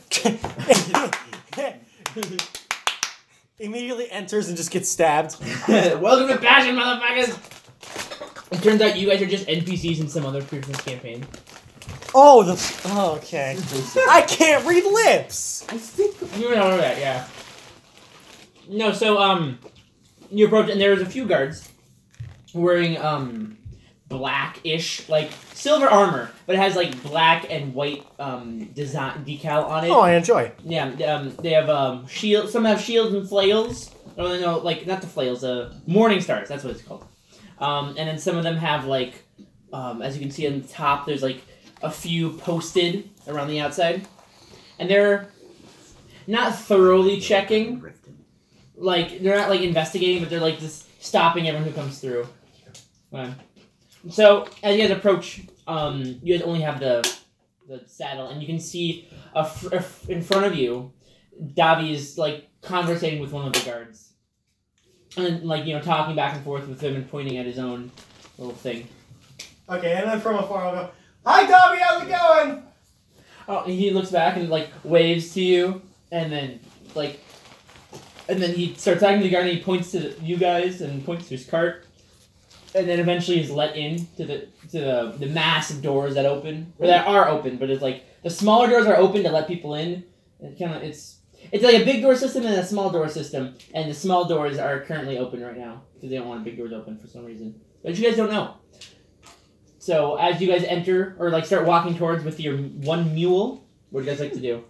Immediately enters and just gets stabbed. Welcome to Passion, motherfuckers. It turns out you guys are just NPCs in some other Christmas campaign. Oh, okay. I can't read lips. You know that, yeah. No, so you approach and there's a few guards wearing blackish, like silver armor, but it has like black and white design decal on it. Oh, I enjoy. Yeah, they have shields. Some have shields and flails. Oh no, like not the flails. Morning stars. That's what it's called. And then some of them have like, as you can see on the top, there's like a few posted around the outside, and they're not thoroughly checking. Like they're not like investigating, but they're like just stopping everyone who comes through. So as you guys approach, you guys only have the saddle, and you can see in front of you, Davi is like conversating with one of the guards, and like talking back and forth with him and pointing at his own little thing. Okay, and then from afar I'll go, "Hi, Dobby, how's it going?" Oh, and he looks back and like waves to you, and then he starts talking to the guard, and he points to you guys and points to his cart, and then eventually he's let in to the massive doors that open, or that are open, but it's like the smaller doors are open to let people in. It's like a big door system and a small door system, and the small doors are currently open right now because they don't want big doors open for some reason. But you guys don't know. So as you guys enter or like start walking towards with your one mule, what do you guys like to do?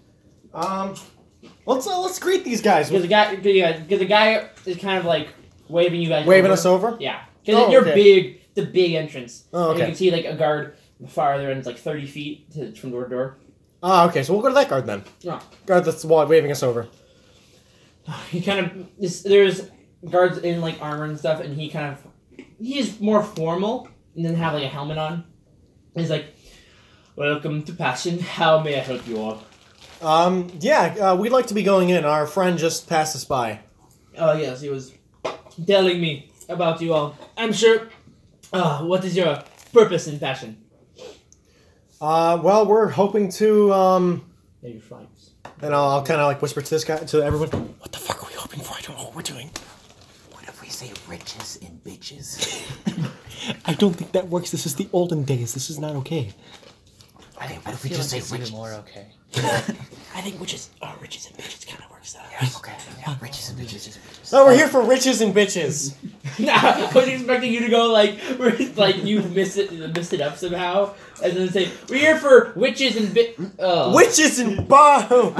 Let's greet these guys. Because the guy is kind of like waving you guys. Waving over. us over? Yeah, because you're big. It's a big entrance. Oh, And you okay. can see like a guard farther, and it's like 30 feet from door to door. Ah, okay. So we'll go to that guard then. Yeah. Guard that's waving us over. He kind of there's guards in like armor and stuff, and he is more formal and then have like a helmet on. He's like, "Welcome to Passion. How may I help you all?" We'd like to be going in. Our friend just passed us by. Oh yes, he was telling me about you all. I'm sure. What is your purpose in Passion? Well, we're hoping to, Yeah, you're fine. and I'll kind of like whisper to this guy, to everyone, "What the fuck are we hoping for? I don't know what we're doing." What if we say riches and bitches? I don't think that works. This is the olden days. This is not okay. I think, what if we just say riches? more okay. I think riches and bitches kind of works out. Yeah, okay. Yeah, riches and bitches. Oh, we're here for riches and bitches. Nah, I was expecting you to go like you missed it up somehow, and then say we're here for witches and Witches and boom.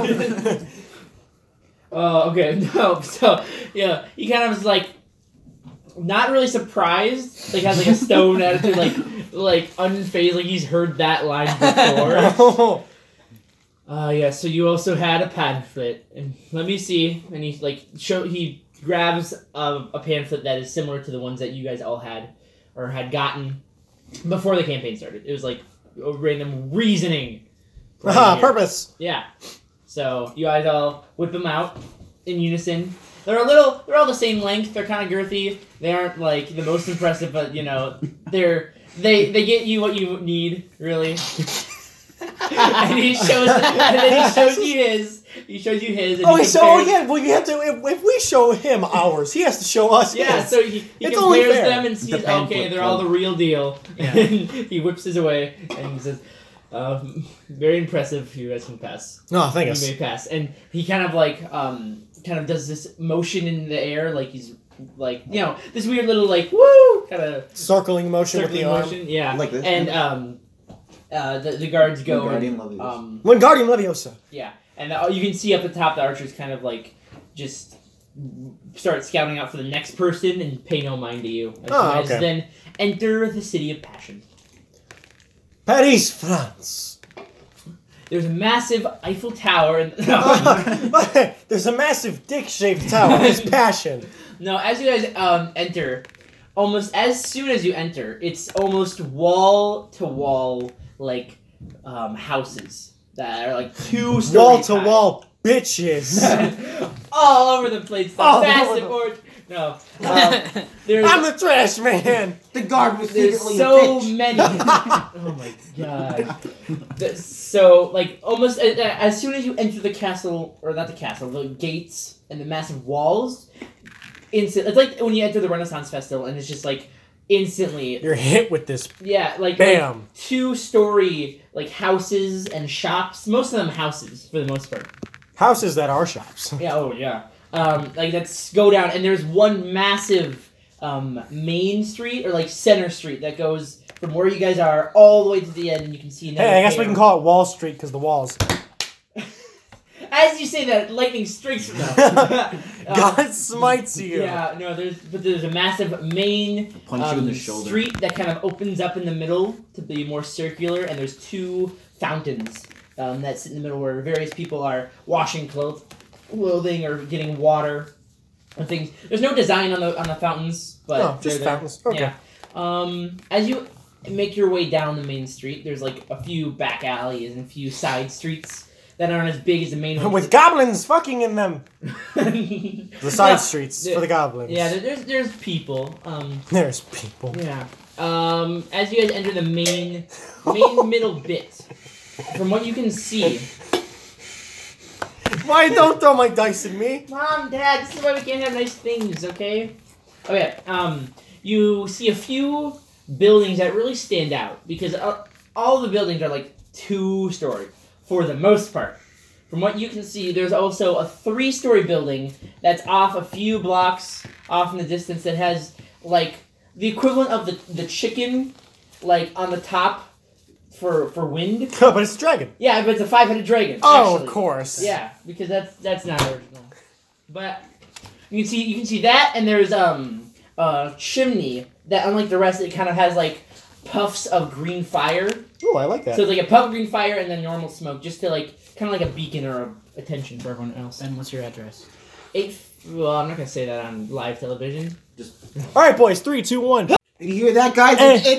Oh, okay. No, so yeah, he kind of was like not really surprised, like has like a stone attitude, like unfazed, like he's heard that line before. Yeah, so you also had a pamphlet, and let me see, and he grabs a pamphlet that is similar to the ones that you guys all had, or had gotten before the campaign started. It was like a random reasoning. Right here. Purpose. Yeah. So you guys all whip them out in unison. They're all the same length. They're kind of girthy. They aren't like the most impressive, but they get you what you need, really. And he shows you his. He shows you his. And Oh, he so compares- yeah. Well, you have to. If we show him ours, he has to show us Yeah, his. so he It's only compares fair. them and sees, The pen okay, flip they're all the club. real deal. Yeah. And he whips his away and he says, very impressive, you guys can pass. Oh, thank You us. may pass. And he kind of does this motion in the air, like he's like, this weird little like, woo, kind of Circling motion with the circling arm. motion. Yeah. Like this? And the guards go Wingardium and, Leviosa. Wingardium Leviosa. yeah. And you can see up at the top the archers kind of like just start scouting out for the next person and pay no mind to you. As you guys okay. then enter the city of Passion. Paris, France. There's a massive Eiffel Tower. There's a massive dick-shaped tower. It's Passion. No, as you guys enter, almost as soon as you enter, it's almost wall to wall like houses that are like 2 stories Wall to high. wall bitches. all over the place. The All massive over orange. No, there's I'm the trash man. The guard was there's secretly so a bitch. many. Oh my god. So like almost as soon as you enter the castle, or not the castle, the gates and the massive walls. It's like when you enter the Renaissance Festival, and it's just like instantly. You're hit with this. Yeah, like Bam. 2-story like houses and shops. Most of them houses for the most part. Houses that are shops. Yeah. Oh yeah. Like that's go down, and there's one massive main street or like center street that goes from where you guys are all the way to the end, and you can see. Hey, I guess we can call it Wall Street because the walls. As you say that, lightning strikes from God smites you. Yeah, no, there's a massive main Punch you in the shoulder. street that kind of opens up in the middle to be more circular, and there's two fountains that sit in the middle where various people are washing clothing or getting water and things. There's no design on the fountains, but Oh, just they're there. fountains. Okay. Yeah. As you make your way down the main street, there's like a few back alleys and a few side streets that aren't as big as the main one. With goblins fucking in them. The side Yeah, streets for the goblins. Yeah, there's people. There's people. Yeah. As you guys enter the main middle bit, from what you can see. Why don't throw my dice at me? Mom, Dad, this is why we can't have nice things, okay? Okay. You see a few buildings that really stand out because all the buildings are like 2-story for the most part. From what you can see, there's also a 3-story building that's off a few blocks off in the distance that has like the equivalent of the chicken like on the top for wind. But it's a dragon. Yeah, but it's a 5-headed dragon. Oh, actually. of course. Yeah, because that's not original. But you can see that, and there's a chimney that, unlike the rest, it kind of has like puffs of green fire. Ooh, I like that. So it's like a puff of green fire and then normal smoke, just to like kind of like a beacon or attention for everyone else. And what's your address? Well, I'm not gonna say that on live television. All right, boys. 3, 2, 1. Did you hear that, guys?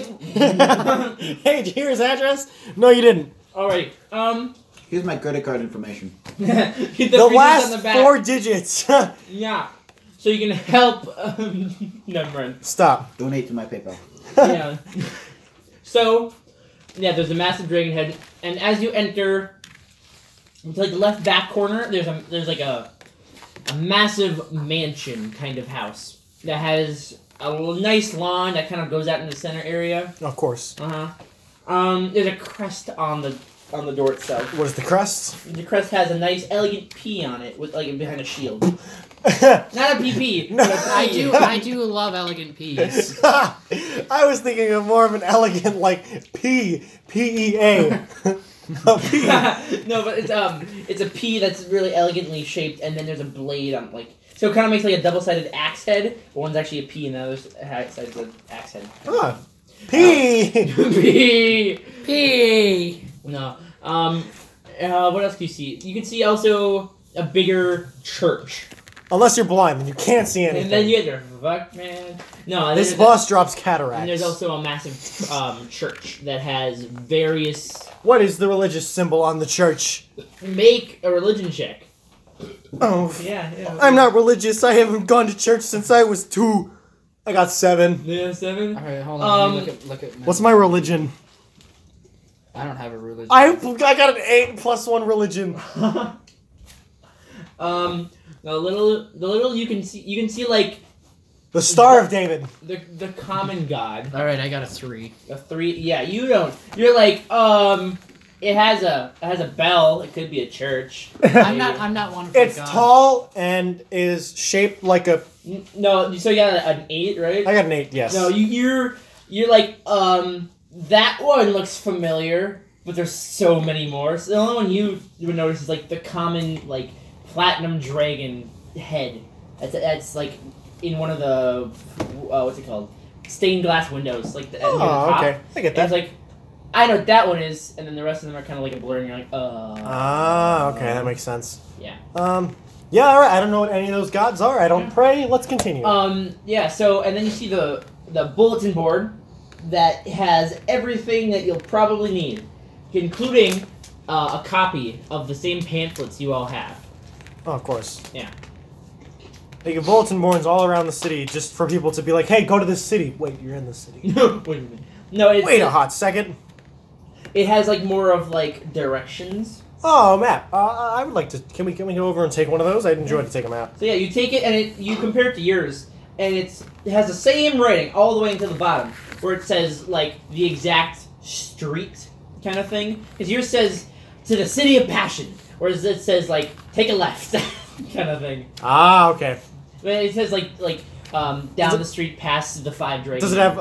Hey, did you hear his address? No, you didn't. Alright. Here's my credit card information. The The last 4 digits. Yeah. So you can help. Never mind. Stop. Donate to my PayPal. Yeah. So, yeah, there's a massive dragon head, and as you enter, into like the left back corner, there's like a massive mansion kind of house that has a nice lawn that kind of goes out in the center area. Of course. There's a crest on the door itself. What is the crest? The crest has a nice, elegant P on it with like behind a shield. Not a PP. No. But a P. I do love elegant peas. I was thinking of more of an elegant, like, P-E-A. A P. No, but it's a P that's really elegantly shaped, and then there's a blade on so it kind of makes like a double-sided axe head, but one's actually a P and the other side's an axe head. Ah. P. P. P. No. What else can you see? You can see also a bigger church, Unless you're blind, then you can't see anything. and then you get your fuck man. No, This there's- boss drops cataracts. And there's also a massive church that has various. What is the religious symbol on the church? Make a religion check. Oh. Yeah. I'm not religious. I haven't gone to church since I was 2. I got 7. Yeah, 7. All right, hold on. Let me look at. What's my religion? I don't have a religion. I got an 8 plus 1 religion. The little you can see like The Star of David. the common god. All right, I got a 3. A 3. Yeah, you don't. You're like it has a bell. It could be a church. I'm not one for It's God. tall and is shaped like a. No, so you got an 8, right? I got an 8. Yes. No, you're like that one looks familiar, but there's so many more. So the only one you would notice is like the common like platinum dragon head. That's like in one of the what's it called? Stained glass windows, like the, near the Oh, top. okay. I get And it's that. like I know what that one is, and then the rest of them are kind of like a blur, and you're like, Ah, okay, that makes sense. Yeah. Yeah, all right. I don't know what any of those gods are. I don't pray. Let's continue. Yeah. So, and then you see the bulletin board that has everything that you'll probably need, including a copy of the same pamphlets you all have. Oh, of course. Yeah. They give bulletin boards all around the city just for people to be like, hey, go to this city. Wait, you're in the city. Wait a minute. No, it's, Wait a hot second. it has like more of like directions. Oh, map. I would like to. Can we go over and take one of those? I'd enjoy to take a map. So yeah, you take it and you compare it to yours, and it has the same writing all the way into the bottom, where it says like the exact street kind of thing. Because yours says to the city of passion, whereas it says like take a left kind of thing. Ah, okay. But it says like down the street past the 5 Dragons. Does it have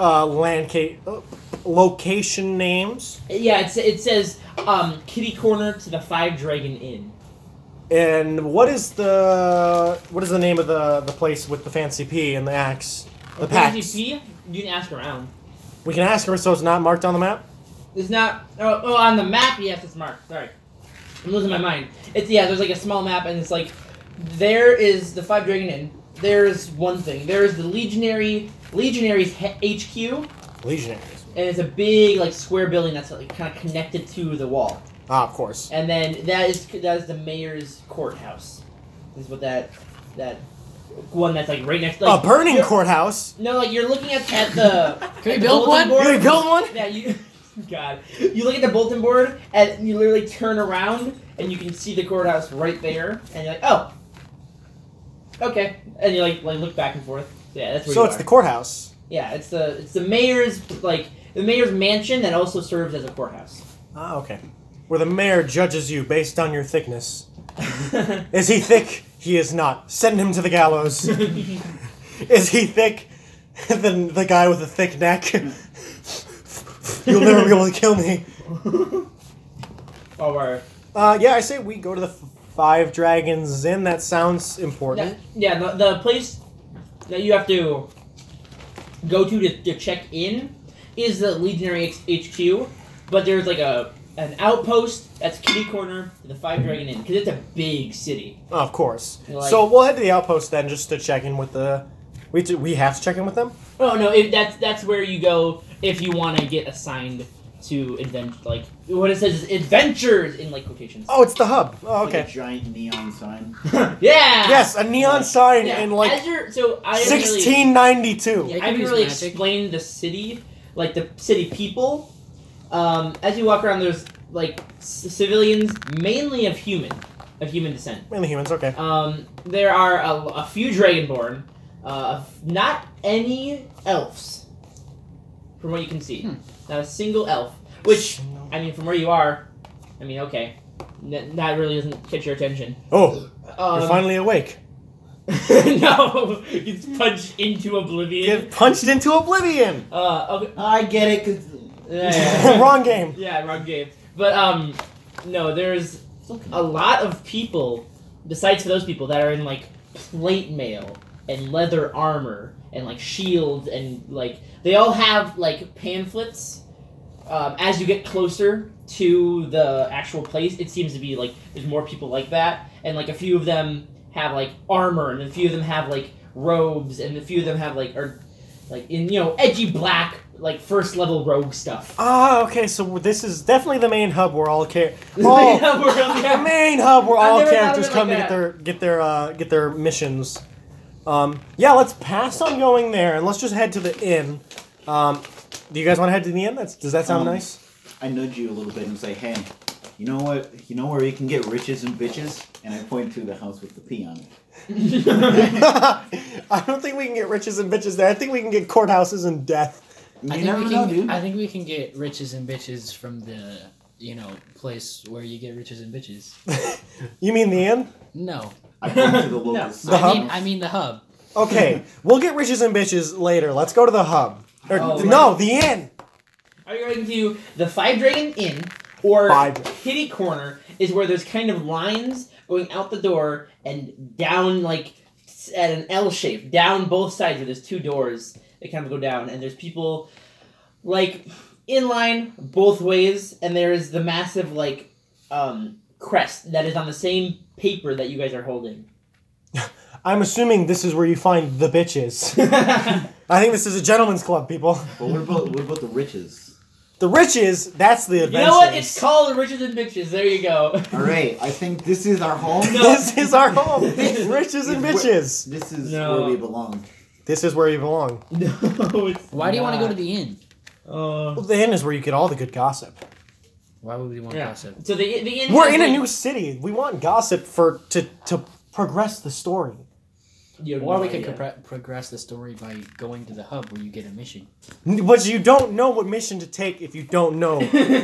location names? Yeah, it says kitty corner to the 5 Dragon Inn. And what is the name of the place with the fancy P and the axe? The PAX. PvP, you can ask around. We can ask her, so it's not marked on the map. It's not. Oh, on the map, yes, it's marked. Sorry, I'm losing my mind. It's there's like a small map, and it's like there is the Five Dragon Inn. There's one thing. There is the Legionaries HQ, Legionaries. and it's a big like square building that's like kind of connected to the wall. Ah, of course. And then that is the mayor's courthouse. This is what that one that's like right next to A burning courthouse. No, like you're looking at the Can we the build bulletin one? board. You build one? Yeah, you. God, you look at the bulletin board and you literally turn around and you can see the courthouse right there, and you're like, oh, okay, and you like look back and forth. Yeah, that's where So you it's are. the courthouse. Yeah, it's the mayor's the mayor's mansion that also serves as a courthouse. Ah, okay. Where the mayor judges you based on your thickness. Is he thick? He is not. Send him to the gallows. Is he thick? Then the guy with the thick neck. You'll never be able to kill me. Or Yeah, I say we go to the Five Dragons Inn. That sounds important. the place that you have to go to check in is the Legionary HQ, but there's like an outpost that's kitty corner to the Five Dragon Inn because it's a big city. Of course. Like- So we'll head to the outpost then, just to check in with the. We have to check in with them. Oh no, that's where you go if you want to get assigned to like what it says is adventures in like quotations. Oh, it's the hub. Oh, Like okay. a giant neon sign. Yeah. Yes, a neon sign Yeah. in like As you're, so I haven't really- 1692. Yeah. I can haven't use really magic. explained the city, like the city people. As you walk around, there's like civilians, mainly of human descent. Mainly humans. Okay. There are a few Dragonborn, not any elves, from what you can see. Not a single elf. Which, I mean, from where you are, I mean, okay, that really doesn't catch your attention. Oh, you're finally awake. No, it's punched into oblivion. Get punched into oblivion. Okay. I get it, cause Yeah. Wrong game. Yeah, wrong game. But no, there's a lot of people besides for those people that are in like plate mail and leather armor and like shields and like they all have like pamphlets. As you get closer to the actual place, it seems to be like there's more people like that, and like a few of them have like armor, and a few of them have like robes, and a few of them have like in edgy black like first level rogue stuff. Ah, okay. So this is definitely the main hub where all the Yeah. main hub where I've all never thought characters of it come like to get their missions. Yeah, let's pass on going there and let's just head to the inn. Do you guys want to head to the inn? Does that sound nice? I nudge you a little bit and say, hey, you know what? You know where you can get riches and bitches? And I point to the house with the P on it. I don't think we can get riches and bitches there. I think we can get courthouses and death. You never know, dude. I think we can get riches and bitches from the place where you get riches and bitches. You mean the inn? No, I point to the local No. The hub? I mean the hub. Okay, we'll get riches and bitches later. Let's go to the hub. Or, Oh, no, the inn. Are you going to the Five Dragon Inn or Five. Kitty Corner is where there's kind of lines going out the door and down like at an L shape down both sides where there's two doors that kind of go down and there's people like in line both ways and there is the massive like crest that is on the same paper that you guys are holding. I'm assuming this is where you find the bitches. I think this is a gentleman's club, people. But what about the riches? The riches, that's the You adventures. know what? It's called Riches and Bitches. There you go. Alright, I think this is our home. This is our home. Riches and bitches. This is No. where we belong. This is where you belong. No, it's Why do you want to go to not. the inn? Well, the inn is where you get all the good gossip. Why would we want Yeah. gossip? So the inn We're has, in a like- new city. We want gossip to progress the story. You have Or no we could idea. progress the story by going to the hub where you get a mission. But you don't know what mission to take if you don't know.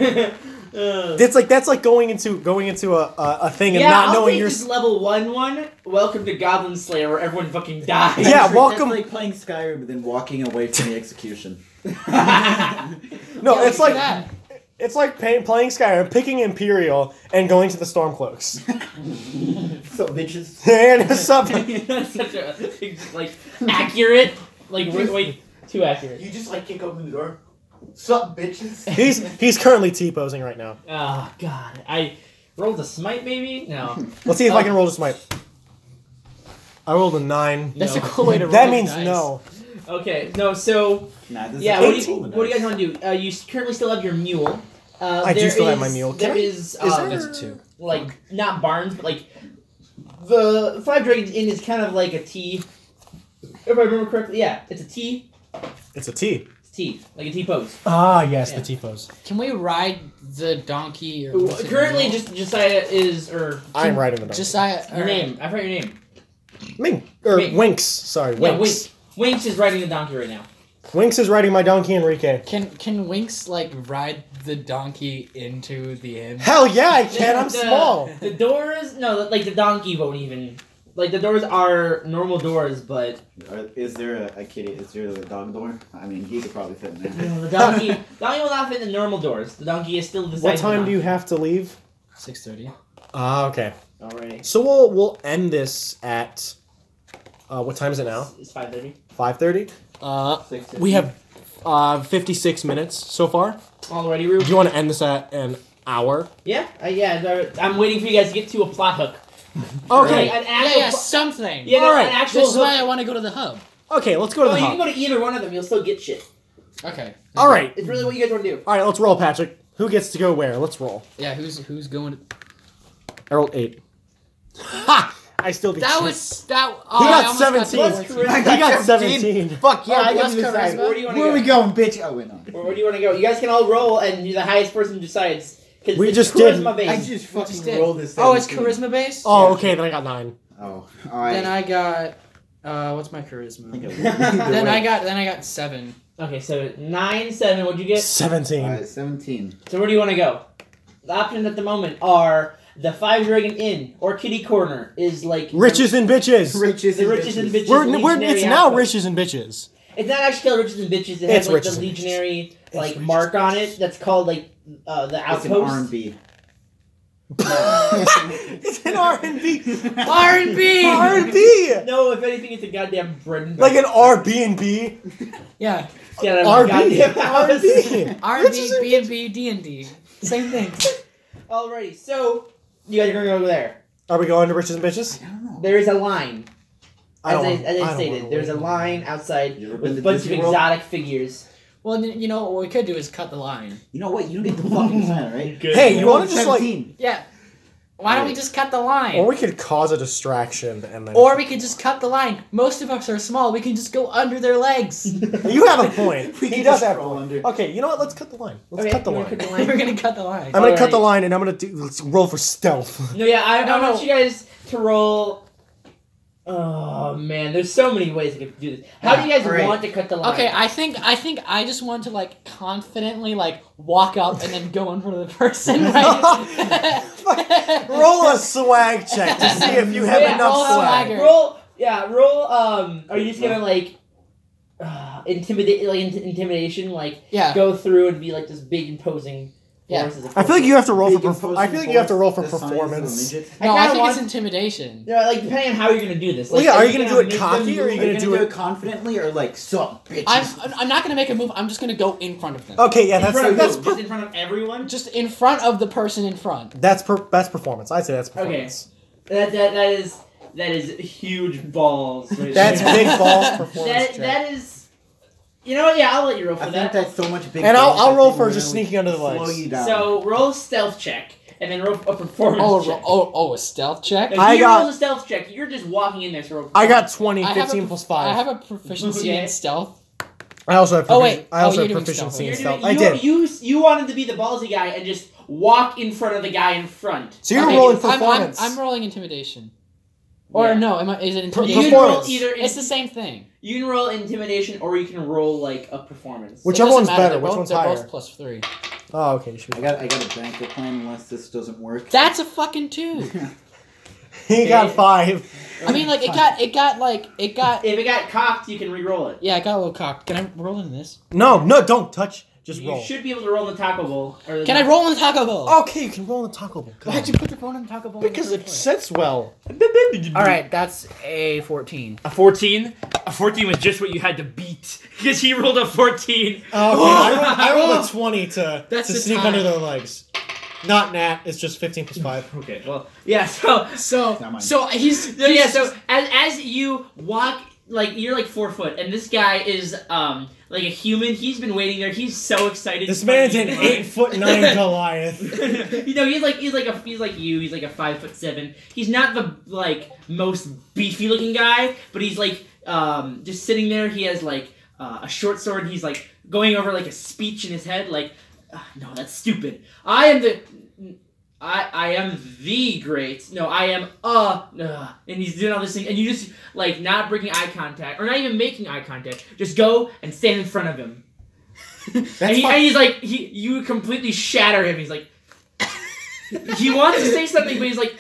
Uh, That's like going into a thing and yeah, not I'll knowing take your. this level 1-1. Welcome to Goblin Slayer, where everyone fucking dies. Yeah, That's welcome- like playing Skyrim and then walking away from the execution. No, Yeah, it's we like can do It's like playing Skyrim, picking Imperial, and going to the Stormcloaks. So bitches. And what's up? That's such a like accurate. Like wait, too accurate. You just like kick open the door. Sup, bitches? He's currently T-posing right now. Oh god, I rolled a smite maybe. No, Let's see if I can roll to smite. I rolled a 9. That's No. a cool way to roll That means dice. no. Okay, no. So Nah, this yeah, is what do you guys want to do? You currently still have your mule. I do there still have my is- mule. There Can I- is there- That's 2. like not barns, but like the Five Dragons Inn is kind of like a T. If I remember correctly, yeah, it's a T. It's a T. It's T, like a T pose. Ah, yes, Yeah. the T-pose. Can we ride the donkey? Or what's it Currently, called? Josiah is or I'm riding the dog. Josiah. your or- name. I forgot your name. Ming. Or Ming. Winks. Sorry, Yeah, Winks. Winks is riding the donkey right now. Winks is riding my donkey, Enrique. Can Winks like ride the donkey into the inn? Hell yeah, I can. I'm The- small. The doors, no, like the donkey won't even. Like the doors are normal doors, but Is there a kitty? Is there a dog door? I mean, he could probably fit in there. the donkey will not fit in the normal doors. The donkey is still the size What of a time do donkey. you have to leave? 6:30. Ah, okay. Alrighty. So we'll end this at what time is it now? It's 5:30. 5:30. We have 56 minutes so far. Alrighty, Rube. Do you want to end this at an hour? Yeah, I'm waiting for you guys to get to a plot hook. Okay. Like, an Yeah, actual yeah, something. Yeah, no, Alright, an actual This is hook. why I want to go to the hub. Okay, let's go to Oh, the you hub. can go to either one of them. You'll still get shit. Okay. All right. It's really what you guys want to do. All right, let's roll, Patrick. Who gets to go where? Let's roll. Yeah, who's going? I rolled 8. Ha! I still beat That you. was that. Oh, He I got almost 17. the What's worst. charisma? He got 17. Fuck yeah, Oh, I got plus to decide. charisma? Where do you want to Where go? we going, bitch? Oh, wait, no. Where do you want to go? You guys can all roll, and the highest person decides. 'Cause We it's just did. charisma based. I just fucking did. rolled this. Oh, it's 17. charisma based. Oh, okay, then I got 9. Oh, alright. Then I got. What's my charisma? Either Then way. I got 7. Okay, so 9, 7. What'd you get? 17. Alright, 17. So where do you want to go? The options at the moment are the Five Dragon Inn or Kitty Corner is like Riches and bitches. Riches The riches and bitches. We're, Legionary it's now outpost. riches and bitches. It's not actually called riches and bitches. It It's has like riches the and bitches. legionary like riches mark on it. That's called like the It's an outpost. R&B. It's an R&B. R&B. R&B. No, if anything, it's a goddamn bread and Like butter. an Airbnb. Yeah. Get out of my RB. goddamn house. RB. R&B, B&B, D&D. Same thing. Alrighty, so you guys are gonna go there. Are we going to riches and bitches? I don't know. There is a line. I don't As want- I don't stated, wanna there's a wait. line outside You ever been with a to bunch of Disney World? exotic figures. Well, you know what we could do is cut the line. You know what? You don't get the fucking sign, right? Hey, you want to just like, 17. Yeah. Why don't we just cut the line? or we could cause a distraction and then. Or we could just cut the line. Most of us are small. We can just go under their legs. You have a point. We He can does just have a roll point. under. Okay, you know what? Let's cut the line. Let's Okay, cut the we're line. gonna cut the line. We're gonna cut the line. I'm gonna cut the Alrighty. line and I'm gonna do. Let's roll for stealth. No, yeah, I No, want no. you guys to roll. Oh man, there's so many ways to do this. How do you guys Alright. want to cut the line? Okay, I think I just want to like confidently like walk up and then go in front of the person, right? Roll a swag check to see if you have Yeah, enough roll swag. swagger. roll. Are you just gonna like intimidate, like intimidation, like Yeah. go through and be like this big imposing? Yeah. force as a I feel like you have to roll Big for. imposing I feel like you have to roll for force the size of a performance. midget. No, I I kinda think want- it's intimidation. Yeah, like depending on how you're gonna do this. Well, Like, yeah, are you gonna gonna do it make them cocky or are you Are you gonna gonna do do it? it confidently or like, sup, bitches? I'm not gonna make a move. I'm just gonna go in front of them. Okay, yeah, in that's front of that's who? Just in front of everyone? Just in front of the person in front. that's performance. I'd say that's performance. That is huge balls. Right That's there. big balls performance. check. That is. You know what? Yeah, I'll let you roll for I that. think that's so much big. And I'll balls that roll they for will just really sneaking under the slow legs. you down. So roll a stealth check and then roll a performance check. A stealth check. If I he got- rolls a stealth check, you're just walking in there. So roll I got 20, I have 15 a- plus I 5. have a proficiency Okay. in stealth. I also have. Oh, wait. I also Oh, have you're doing proficiency in stealth. You're stealth. doing- I did. You wanted to be the ballsy guy and just walk in front of the guy in front. So you're Okay, rolling I'm- performance. I'm rolling intimidation. Or Yeah. no, is it You intimidation? can roll Performance. either. It's the same thing. You can roll intimidation or you can roll like a performance. Whichever It doesn't one's matter, better, they're which both- one's they're higher? both +3. Oh, okay. Shoot. I got a banquet plan unless this doesn't work. That's a fucking 2. He got 5. I mean, like it got. If it got cocked, you can re-roll it. Yeah, I got a little cocked. Can I roll in this? No, don't touch. Just You roll. should be able to roll the taco bowl. Or Can I roll on the taco bowl? Okay, you can roll in the taco bowl. Why'd you put the phone on the taco bowl? Because it sits well. All right, that's a 14. A 14? A 14 was just what you had to beat. Because he rolled a 14. Oh, okay. I rolled a 20 to That's the sneak time. under their legs. Not Nat. It's just 15 plus 5. Okay, well, yeah, so Not mine. So he's So yeah, so as you walk, like you're like 4 foot, and this guy is like a human. He's been waiting there. He's so excited. This to man's find an you. 8'9" Goliath. You know, he's like you. He's like a 5'7". He's not the like most beefy looking guy, but he's like just sitting there. He has like a short sword. He's like going over like a speech in his head. Like, no, that's stupid. I am the great. No, I am and he's doing all this thing, and you just like not breaking eye contact, or not even making eye contact. Just go and stand in front of him. And he's like, you completely shatter him. He's like, he wants to say something, but he's like,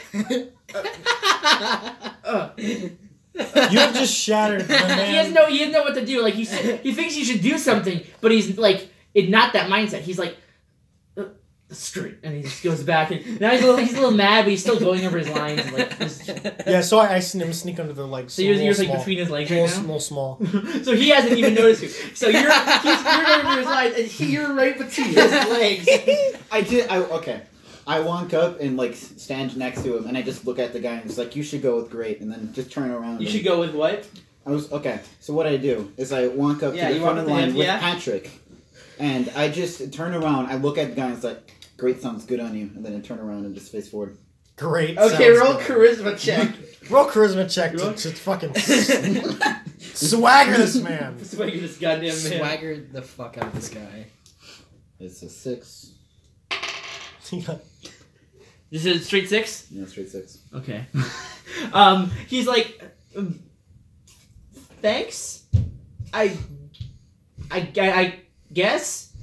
You have just shattered the man. he doesn't know what to do. Like he thinks you should do something, but he's like, not that mindset. He's like, screw it, and he just goes back, and now he's a little mad, but he's still going over his lines. And like, Yeah, so I sneak under their legs. so you're like between his legs right now. Little small. So he hasn't even noticed you. So you're going over his lines, and you're right between his legs. Okay. I walk up and like stand next to him, and I just look at the guy and it's like, "You should go with great," and then just turn around. You and should go with what? okay. So what I do is I walk up Yeah, to the you front walk of the up to line him, with yeah. Patrick, and I just turn around. I look at the guy and it's like, "Great, sounds good on you," and then I turn around and just face forward. Great. Okay, sounds roll good. charisma check. Roll charisma check Roll- to fucking swagger this man. Swagger this goddamn man. swagger the fuck out of this guy. It's a 6. This is straight 6? Yeah, straight 6. Okay. He's like, thanks? I guess?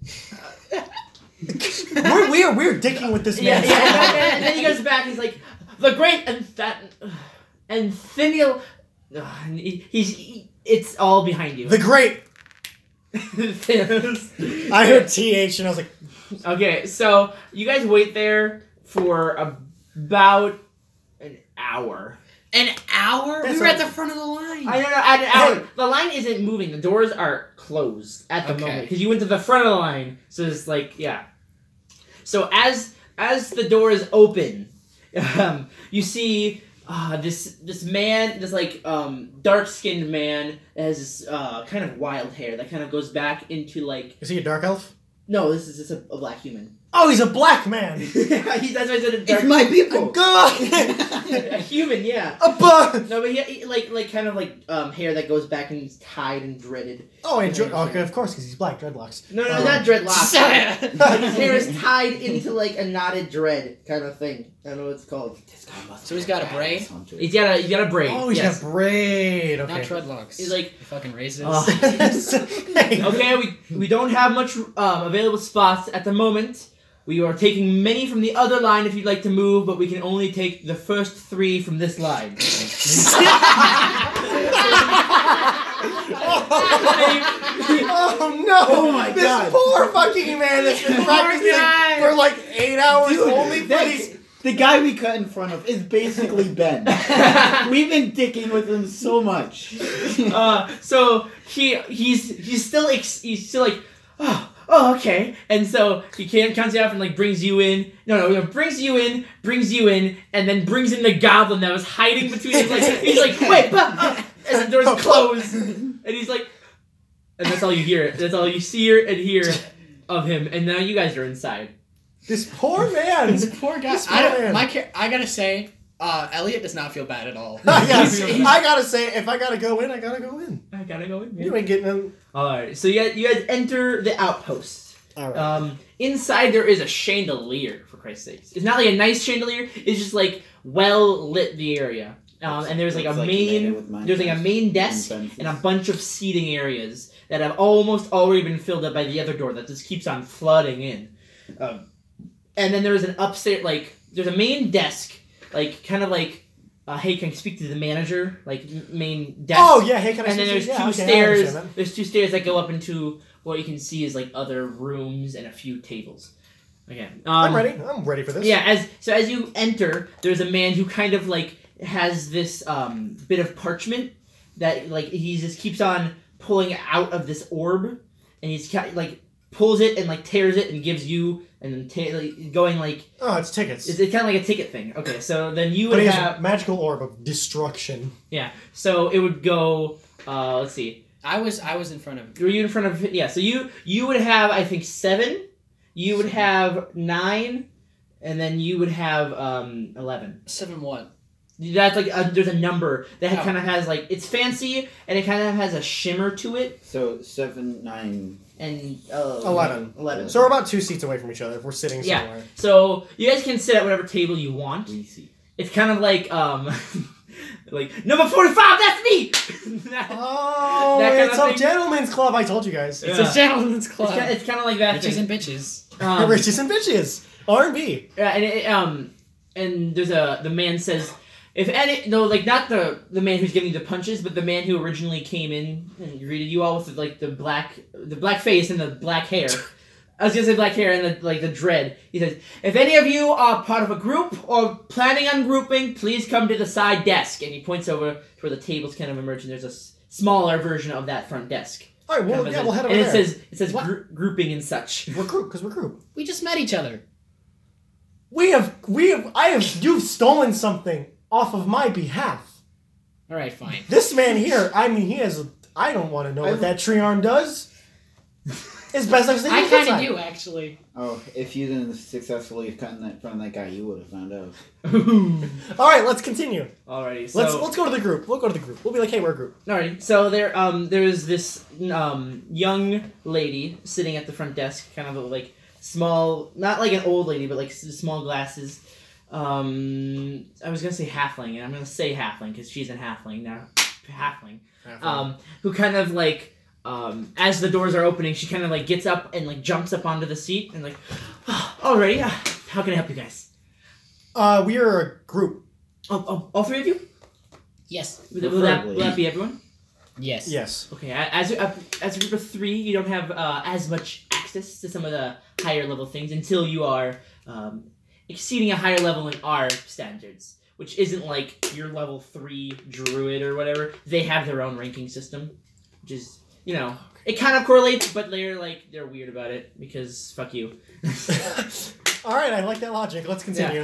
we're dicking with this Yeah, man. yeah. And then he goes back, he's like, the great, and Thiniel, it's all behind you. The great. Thanos. I heard TH and I was like, Okay, so you guys wait there for about an hour. An hour? That's We were at a- the front of the line. I don't know, at an hour. The line isn't moving. The doors are closed at the Okay. moment because you went to the front of the line. So it's like, yeah. So as the doors open, you see this man, this like dark skinned man that has this kind of wild hair that kind of goes back into like, is he a dark elf? no, this is just a black human. Oh, he's a black man. That's why I said a dark. It's my people. God. A human, yeah. A bug. No, but he like kind of like hair that goes back and is tied and dreaded. Oh, and okay, of course, because he's black. Dreadlocks. No, Um, not dreadlocks. Sorry. Like his hair is tied into like a knotted dread kind of thing. I don't know what it's called. This guy must So he's got a braid? He's got a braid. Oh, he's yes. got a braid. Okay. Not dreadlocks. He's like, You fucking racist. Hey. okay, we don't have much available spots at the moment. We are taking many from the other line if you'd like to move, but we can only take the first 3 from this line. Oh no! Oh my this God. poor fucking man has been practicing guy. for like 8 hours Dude, only for these. the guy we cut in front of is basically Ben. We've been dicking with him so much. So he's still like, oh, okay. And so he counts you off and like brings you in. No, brings you in, and then brings in the goblin that was hiding between his legs. He's like, wait, and the doors close, and he's like, and that's all you hear. That's all you see and hear of him. And now you guys are inside. This poor man. This poor guy. This poor man. I gotta say, Elliot does not feel bad at all. Yes, I gotta say, if I gotta go in, I gotta go in. I gotta go in. You ain't getting in. All right. So you guys enter the outpost. All right. Inside there is a chandelier, for Christ's sakes. It's not like a nice chandelier. It's just like well lit the area. And there's like Looks a like you made it with main there's like a Minecraft. main desk and a bunch of seating areas that have almost already been filled up by the other door that just keeps on flooding in. And then there's an upstairs, like there's a main desk, like kind of like hey, can I speak to the manager? Like, main desk. Oh yeah, hey, can I? And then see there's you? two Yeah, okay, I stairs. understand that. There's two stairs that go up into what you can see is like other rooms and a few tables. Okay. I'm ready. I'm ready for this. Yeah. As you enter, there's a man who kind of like has this bit of parchment that like he just keeps on pulling out of this orb, and he's like pulls it and like tears it and gives you and then like, going like Oh, it's tickets. it's kind of like a ticket thing. Okay, so then you But would he has have a magical orb of destruction. yeah. So it would go. Let's see. I was in front of Were you in front of? Yeah. So you would have I think 7. You would have 9, and then you would have 11. 7 what? That's like there's a number that Oh. kind of has like it's fancy and it kind of has a shimmer to it So 7, 9. and 11. 11. So we're about 2 seats away from each other if we're sitting Yeah. somewhere. So you guys can sit at whatever table you want. We see. It's kind of like like number 45. That's me. Oh, That kind it's of a thing. gentleman's club. I told you guys. Yeah. It's a gentleman's club. It's kind of like that. Bitches thing. and bitches. Riches and bitches. R&B. Yeah, and there's the man says, if any, no, like not the man who's giving the punches, but the man who originally came in and greeted you all with like the black face and the black hair. I was gonna say black hair and the dread. He says, if any of you are part of a group or planning on grouping, please come to the side desk. And he points over to where the tables kind of emerge, and there's a smaller version of that front desk. All right, well, Kind of yeah, as we'll a- head over and there. it says What? grouping and such. We're group, because we're group. We just met each other. You've stolen something off of my behalf. All right, fine. This man here, I mean, I don't want to know what that tree arm does. It's best I say I you kind can of say. do, actually. Oh, if you didn't successfully cut in front of that guy, you would have found out. All right, let's continue. Alrighty, so Let's go to the group. We'll go to the group. We'll be like, hey, we're a group. Alright, so there's this young lady sitting at the front desk, kind of like small, not like an old lady, but like small glasses. I was gonna say halfling, and I'm gonna say halfling because she's a halfling now. Halfling. Who kind of like, as the doors are opening, she kind of like gets up and like jumps up onto the seat and like, alrighty, how can I help you guys? We are a group. Oh, all 3 of you? Yes. Will that be everyone? Yes. Yes. Okay, as a group of 3, you don't have as much access to some of the higher level things until you are exceeding a higher level in our standards, which isn't like your level 3 druid or whatever. They have their own ranking system, which is, you know, it kind of correlates, but they're weird about it because fuck you. All right, I like that logic. Let's continue.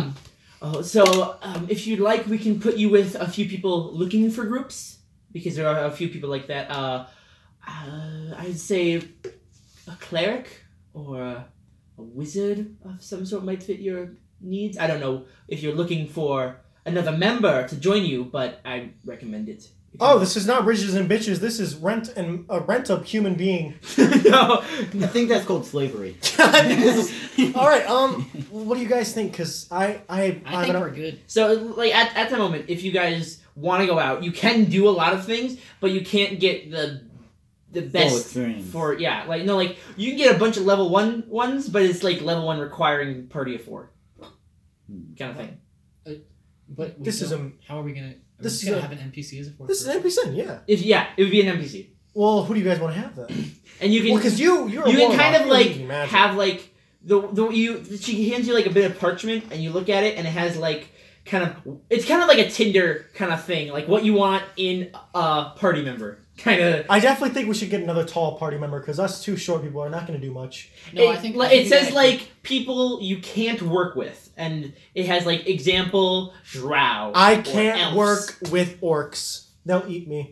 If you'd like, we can put you with a few people looking for groups, because there are a few people like that. I'd say a cleric or a wizard of some sort might fit your needs. I don't know if you're looking for another member to join you, but I recommend it. Oh, this is not riches and bitches. This is rent a human being. No. I think that's called slavery. All right. What do you guys think? Because I I think we're good. So, like, at the moment, if you guys want to go out, you can do a lot of things, but you can't get the best experience. for, yeah. Like, no, like, you can get a bunch of level 1 ones, but it's, like, level 1 requiring party of 4. Kind of thing. But This is How are we gonna? this This is gonna a- have an NPC as a fourth. this is an NPC. Yeah. It would be an NPC. Well, who do you guys want to have then? And you can, Well, because you're you a can warlock, kind of, you're like, using magic. have, like, she hands you, like, a bit of parchment, and you look at it, and it has, like, it's kind of like a Tinder kind of thing, like what you want in a party member. Kind of. I definitely think we should get another tall party member because us 2 short people are not going to do much. No, it, I think it you says gotta- like people you can't work with, and it has like example drow. I or can't elves. work with orcs. They'll eat me.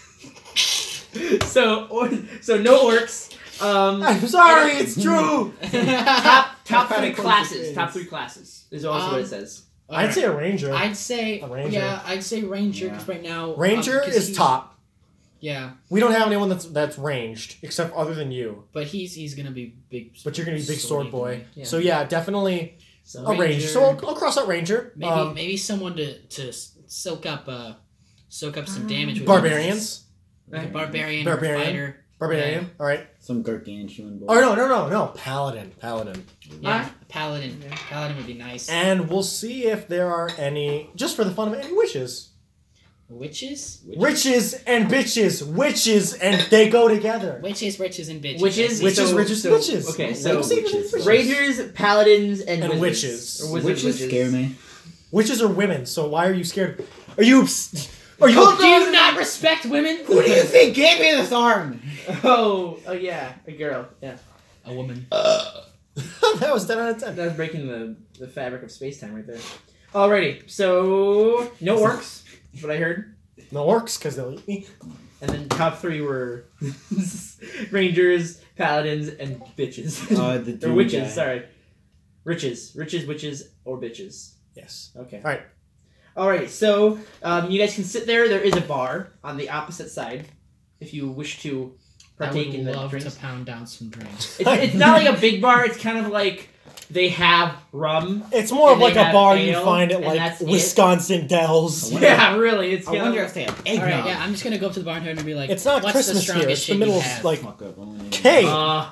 so no orcs. I'm sorry, it's true. top Kinda 3 close classes. to Top things. 3 classes is also what it says. I'd say a ranger. I'd say A ranger. Yeah, I'd say ranger because right now Ranger 'cause is he's- top. Yeah, We don't have anyone that's ranged except other than you. but he's gonna be big. But you're gonna be big sword boy. Yeah. So yeah, definitely So a ranger. So I'll cross out ranger. Maybe someone to soak up some damage. With barbarians. Like a barbarian, Barbarian. fighter. Barbarian. All right. Some gargantuan boy. Or no. Paladin. Yeah, paladin. Paladin would be nice. And we'll see if there are any, just for the fun of it, any wishes. Witches? Riches and bitches. Witches and they go together. Witches, riches, and bitches. Witches, Witches, so- riches, so- bitches. Okay, Like, so say witches. Raiders, paladins, and And wizards. witches. Or wizards, Witches scare me. Witches are women, so why are you scared? Are you... Are you... Do you not respect women? Who do you think gave me this arm? Oh yeah, a girl. Yeah, A woman. That was 10 out of 10. that was breaking the fabric of space time right there. Alrighty, so no orcs. That's what I heard. No orcs, because they'll eat me. And then top three were rangers, paladins, and bitches. The or dude witches. guy. Sorry, witches, witches, or bitches. Yes. Okay. Alright. Alright, so you guys can sit there. There is a bar on the opposite side if you wish to partake I in would the love drinks. to pound down some drinks. It's not like a big bar. It's kind of like they have rum. It's more of And they like a have bar you ale, find at and like that's it. Wisconsin Dells. Yeah, really. It's I kind wonder of, if they have All eggnog. right, yeah, I'm just gonna go up to the bartender and be like, It's not "What's Christmas the here. strongest It's the shit middle you of have?" like... Fuck up. Hey!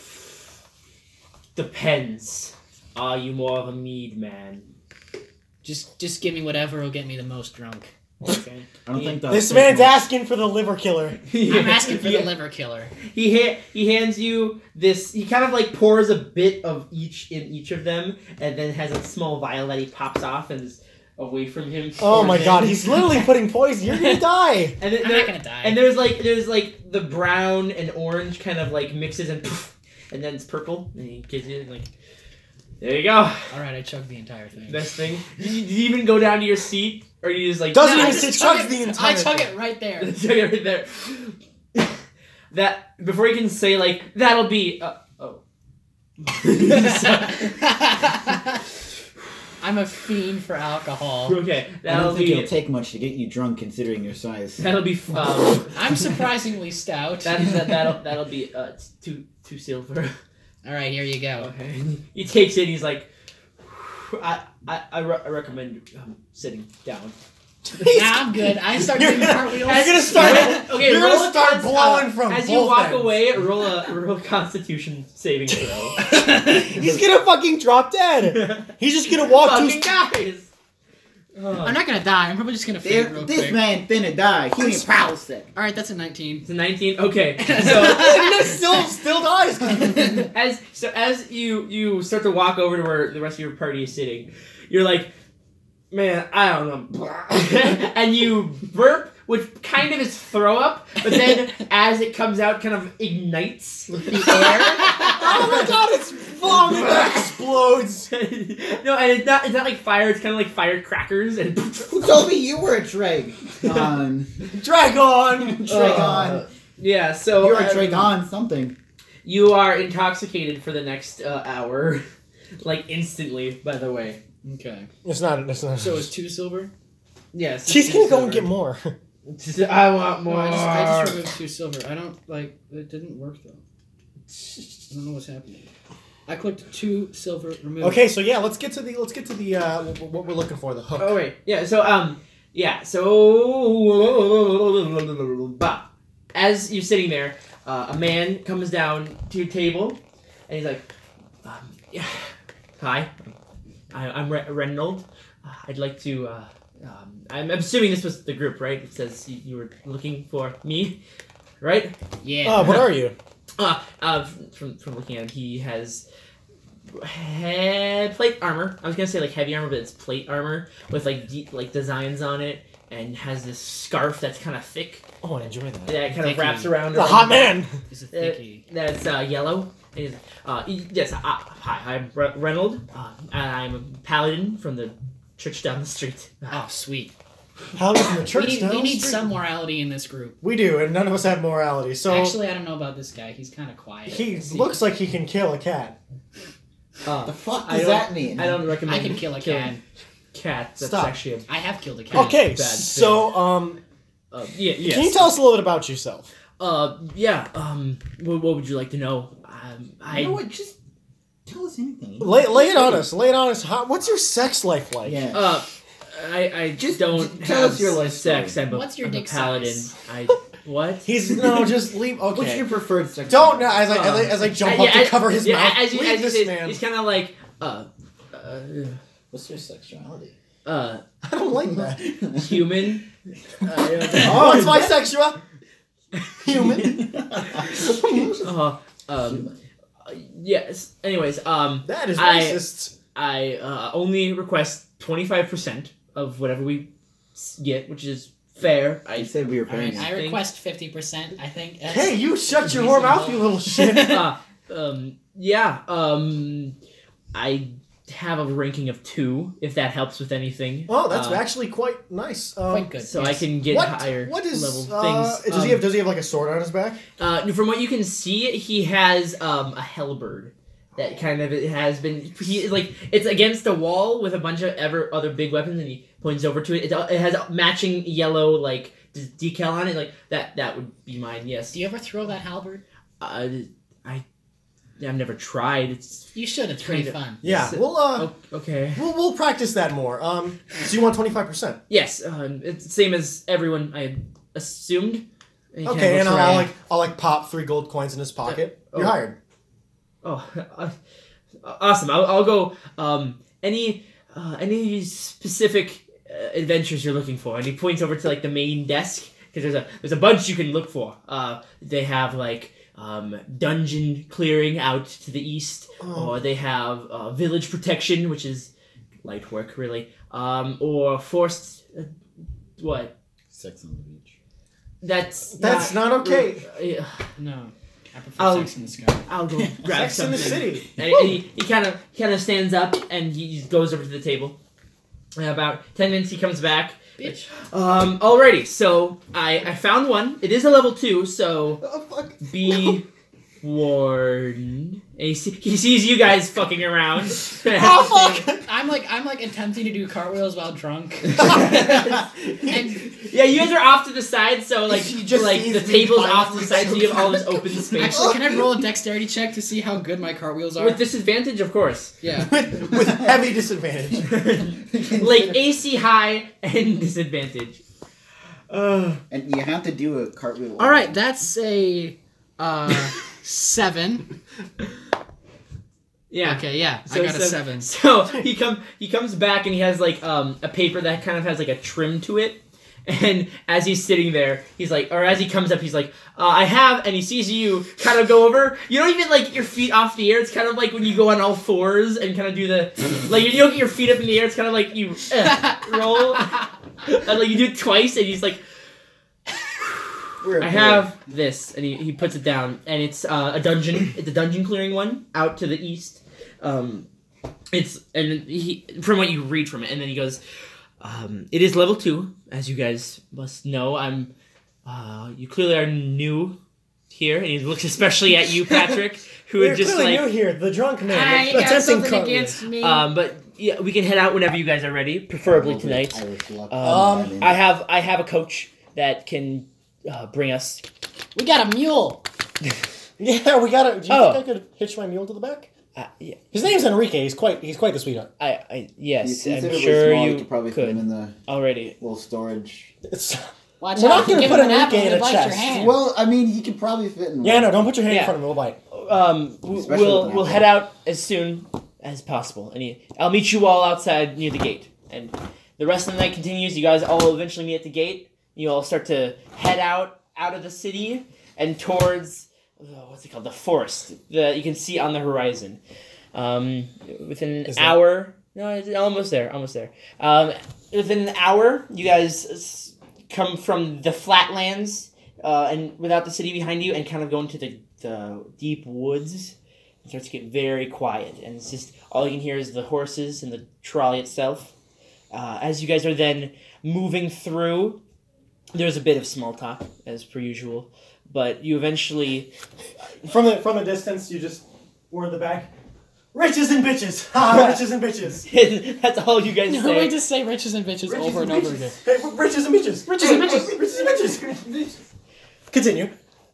depends. Are you more of a mead man? Just give me whatever will get me the most drunk. Okay. I don't think This man's asking for the liver killer. I'm asking for Yeah. the liver killer. He hands you this. He kind of like pours a bit of each in each of them, and then has a small vial that he pops off and is away from him. Oh my pours god, in. he's literally putting poison. You're gonna die. And then I'm not gonna die. And there's like the brown and orange kind of like mixes and poof, and then it's purple. And he gives you like, there you go. All right, I chugged the entire thing. Best thing. Did you even go down to your seat, or you just like Doesn't No, I even just say chug chugs it- the entire I chug thing. it right there. Chug it right there. That before you can say like that'll be. Oh. I'm a fiend for alcohol. Okay, I that'll don't think be. it'll take much to get you drunk, considering your size. That'll be. I'm surprisingly stout. That'll be two silver. All right, here you go. Okay. He takes it. He's like, I recommend sitting down. Nah, I'm good. I start You're doing gonna- cartwheels. you're gonna start- Okay, You're roll gonna a start cons- blowing from as you both walk ends. away. Roll a Constitution saving throw. He's gonna fucking drop dead. He's just gonna walk Fucking to... guys. I'm not gonna die. I'm probably just gonna faint real This quick. man finna die. He ain't Palisade. All right, that's a 19. It's a 19. Okay, so still dies. as you start to walk over to where the rest of your party is sitting, you're like, man, I don't know, and you burp, which kind of is throw up, but then as it comes out, kind of ignites the air. Oh my god, it's vomit that explodes. No, and it's not like fire. It's kind of like firecrackers and. Who told me you were a Dreg? Dragon. Dragon. Yeah, so You're a Dragon something. you are intoxicated for the next hour, like instantly. By the way, Okay. It's not. So it's 2 silver? yes. She's gonna go and get more. I want No, more. I just removed 2 silver. I don't, like, it didn't work, though. I don't know what's happening. I clicked 2 silver, remove. Okay, so yeah, let's get to the what we're looking for, the hook. Oh wait, yeah. So as you're sitting there, a man comes down to your table, and he's like, yeah, "Hi, I'm Reynold. I'd like to. I'm assuming this was the group, right? It says you were looking for me, right? Yeah. What are you? From looking at him, he has plate armor. I was gonna say like heavy armor, but it's plate armor with like deep like designs on it, and has this scarf that's kind of thick Oh, I enjoy that. that kind of Thicky. wraps around. The hot man. It's a thickie. That's yellow. And he's, yes, hi, I'm Reynold, and I'm a paladin from the church down the street. Oh, sweet. How from the church We down the need street? some morality in this group. We do, and none of us have morality. So Actually, I don't know about this guy. He's kind of quiet. he looks like he can kill a cat. The fuck I does don't- that mean? I don't recommend. I can kill a cat. killing cats. That's Stop. actually I have killed a cat. Okay, bad so yeah. Yes. can you tell us a little bit about yourself? Yeah. What would you like to know? I You know what? Just tell us anything. Lay it on us. Lay it on us. What's your sex life like? Yeah. I just Just don't tell have us your life sex. story. I'm a, What's your I'm a dick paladin. size? What? He's no, just leave. Okay. What's your preferred sex? Don't no, as I jump up to cover his mouth. As you leave this say, man. he's kind of like, What's your sexuality? I don't like that. human. Oh, it's my sexual. Human. Yes. Anyways, That is I- racist. I only request 25% of whatever we get, which is fair. I I said we were Alright, paying. I request 50%. I think. That's Hey, you shut your whore mouth, you little shit. yeah. I have a ranking of 2, if that helps with anything. Oh, that's actually quite nice. quite good. So yes. I can get higher what is level things. Does he have like a sword on his back? From what you can see, he has a halberd that kind of has been. It's against a wall with a bunch of other big weapons, and he points over to it. It has matching yellow decal on it. Like that would be mine. Yes. Do you ever throw that halberd? I've never tried. It's You should. It's pretty Kinda. fun. Yeah, So- okay. we'll practice that more. So you want 25%? Yes, it's the same as everyone I assumed. He kinda Okay, and looks around. I'll pop 3 gold coins in his pocket. oh. You're hired. Oh, awesome! I'll go. Any specific adventures you're looking for? And he points over to the main desk because there's a bunch you can look for. They have dungeon clearing out to the east, or they have village protection, which is light work really, or forced what? Sex on the beach. That's not okay. No. I prefer I'll- Sex in the Sky. I'll go grab Sex in something. the city. And he kind of stands up and he goes over to the table. In about 10 minutes he comes back. Bitch. Alrighty, so I found one. It is a level 2, so Oh, fuck. be warned. And he sees you guys fucking around. Oh, fuck! I'm like attempting to do cartwheels while drunk. And Yeah, you guys are off to the side, so He just sees the me table's flying off to the side, so you have all this open space. actually, can I roll a dexterity check to see how good my cartwheels are? With disadvantage, of course. Yeah. with heavy disadvantage. AC high and disadvantage. And you have to do a cartwheel. All right, that's a 7. Yeah. Okay, yeah, So I got a 7. So he comes back and he has a paper that kind of has a trim to it. And as he's sitting there, he's or as he comes up, he's I have, and he sees you kind of go over. You don't even get your feet off the air. It's kind of like when you go on all fours and kind of do the, you don't get your feet up in the air. It's kind of like you roll. And you do it twice, and he's I have this, and he puts it down, and it's a dungeon. It's a dungeon clearing one out to the east. From what you read from it, and then he goes, it is level 2, as you guys must know. You clearly are new here, and he looks especially at you, Patrick, who We're would just clearly new here, the drunk man. I got attempting something cartwheels. against me. But yeah, we can head out whenever you guys are ready, preferably tonight. Irish luck. I have a coach that can bring us. We got a mule. Yeah, we gotta. Do you Oh. think I could hitch my mule to the back? Yeah, His name's Enrique. He's quite the sweetheart. yes, He's I'm considerably sure small. you could probably fit him could in the already. little storage. It's, Watch We're out! not If you gonna give put him an apple, Enrique in he'll a bite your chest. hand. Well, I mean, he could probably fit in. yeah, one. no, don't put your hand Yeah. in front of him. We'll bite. Especially with an We'll apple. head out as soon as possible, and I'll meet you all outside near the gate. And the rest of the night continues. You guys all eventually meet at the gate. You all start to head out of the city and towards what's it called? The forest that you can see on the horizon. Within an Is that- hour, no, it's almost there. Within an hour, you guys come from the flatlands and without the city behind you, and kind of go into the deep woods. It starts to get very quiet, and it's just all you can hear is the horses and the trolley itself. As you guys are then moving through, there's a bit of small talk as per usual, but you eventually From a distance, we're in the back. Riches and bitches. Ha! Riches and bitches. that's all you guys No, say. we just say riches and bitches over and over again. Hey, riches and bitches. Riches and bitches. Riches and bitches. Continue.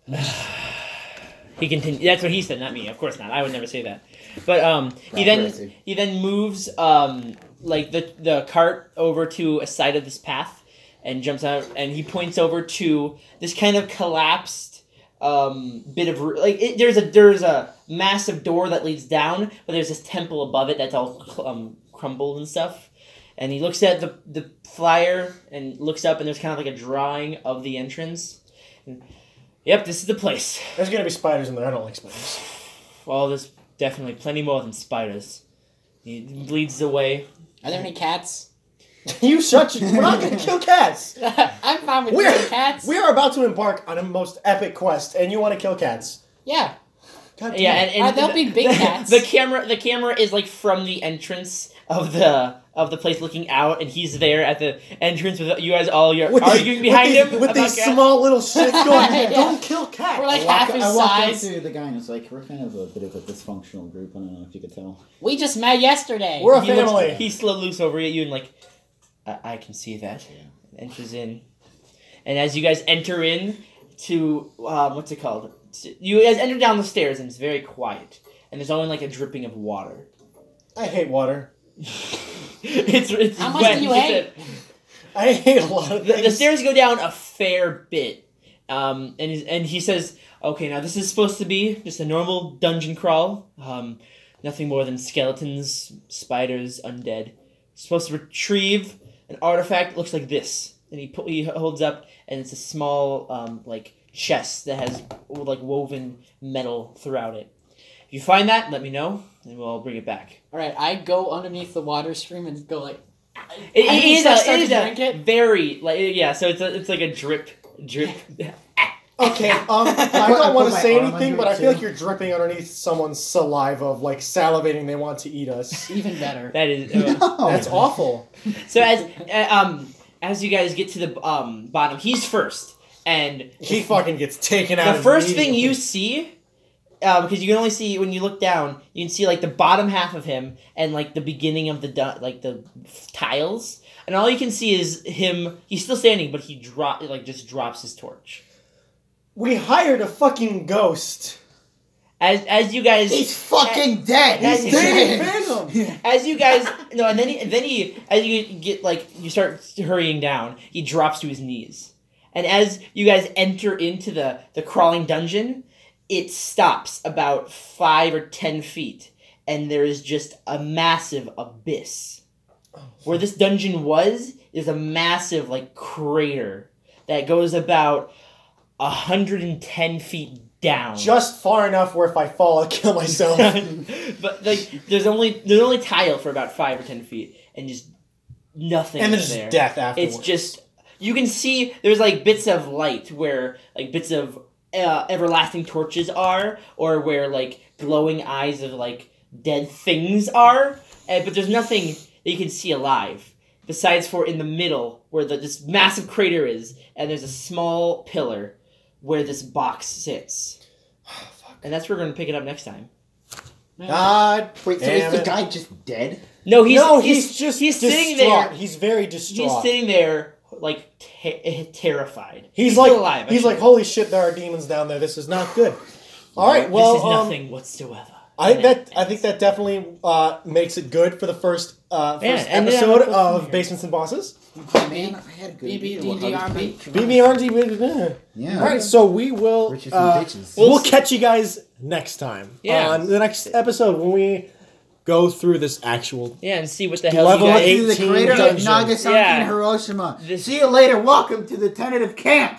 He continued. That's what he said, not me. Of course not. I would never say that. But he Paparazzi. then moves the cart over to a side of this path, and jumps out, and he points over to this kind of collapsed bit of there's a massive door that leads down, but there's this temple above it that's all crumbled and stuff. And he looks at the flyer and looks up, and there's kind of like a drawing of the entrance. And, yep, this is the place. There's gonna be spiders in there. I don't like spiders. Well, there's definitely plenty more than spiders. He leads the way. Are there any cats? You shut your... We're not gonna kill cats! I'm fine with We're- killing cats. We are about to embark on a most epic quest, and you want to kill cats. Yeah. God Yeah, damn. and They'll be big cats. The camera is like from the entrance of the place looking out, and he's there at the entrance with you guys all arguing behind him with about these cats. small little shits going, Yeah. don't kill cats! We're like I half his walk up size. to the guy and it's like, we're kind of a bit of a dysfunctional group. I don't know if you could tell. We just met yesterday. We're a He looks- family. He slow loose over at you and like, I can see that. Enters in, and as you guys enter in to what's it called? You guys enter down the stairs and it's very quiet, and there's only like a dripping of water. I hate water. it's How much wet. do you hate? I hate a lot of things. The stairs go down a fair bit, and he says, "Okay, now this is supposed to be just a normal dungeon crawl. Nothing more than skeletons, spiders, undead. Supposed to retrieve an artifact that looks like this." And he holds up, and it's a small like chest that has like woven metal throughout it. If you find that, let me know, and we'll bring it back. All right, I go underneath the water stream and go like. It I is start a to drink it. very like yeah. So it's like a drip. Okay, I I don't want put to my say arm anything, under but it I feel too. like you're dripping underneath someone's saliva of like salivating they want to eat us. Even better. That is No. That's awful. so as you guys get to the bottom, he's first, and He fucking gets taken out. the first thing you immediately. see, because you can only see when you look down, you can see like the bottom half of him and like the beginning of the the tiles, and all you can see is him. He's still standing, but he just drops his torch. We hired a fucking ghost. As you guys He's fucking dead. He's He's Danny dead. Phantom. As you guys no, and then he as you get like you start hurrying down, he drops to his knees, and as you guys enter into the crawling dungeon, it stops about 5 or 10 feet, and there is just a massive abyss. Where this dungeon was is a massive like crater that goes about 110 feet down. Just far enough where if I fall, I'll kill myself. But like there's only tile for about 5 or 10 feet, and just nothing And is there's there. death afterwards. It's just you can see there's like bits of light where like bits of everlasting torches are, or where like glowing eyes of like dead things are, but there's nothing that you can see alive. Besides for in the middle where this massive crater is, and there's a small pillar where this box sits. And that's where we're gonna pick it up next time. God. Wait, so damn is the it. guy just dead? No, He's just sitting distraught. there. He's very distraught. He's sitting there like terrified. He's still like, alive. he's like, holy shit, there are demons down there. This is not good. All right, well, this is nothing whatsoever. I think that definitely makes it good for the first and then episode I'm of here. Basements and Bosses. Man, I had a good BB, idea. D&D Army. BBRD. Yeah. All right, so we will. Riches and bitches. We'll catch you guys next time Yeah. on the next episode when we go through this actual. Yeah, and see what the hell Level you guys. eight. To the 18 crater of dungeon. Nagasaki Yeah. and Hiroshima. This- See you later. Welcome to the tentative camp.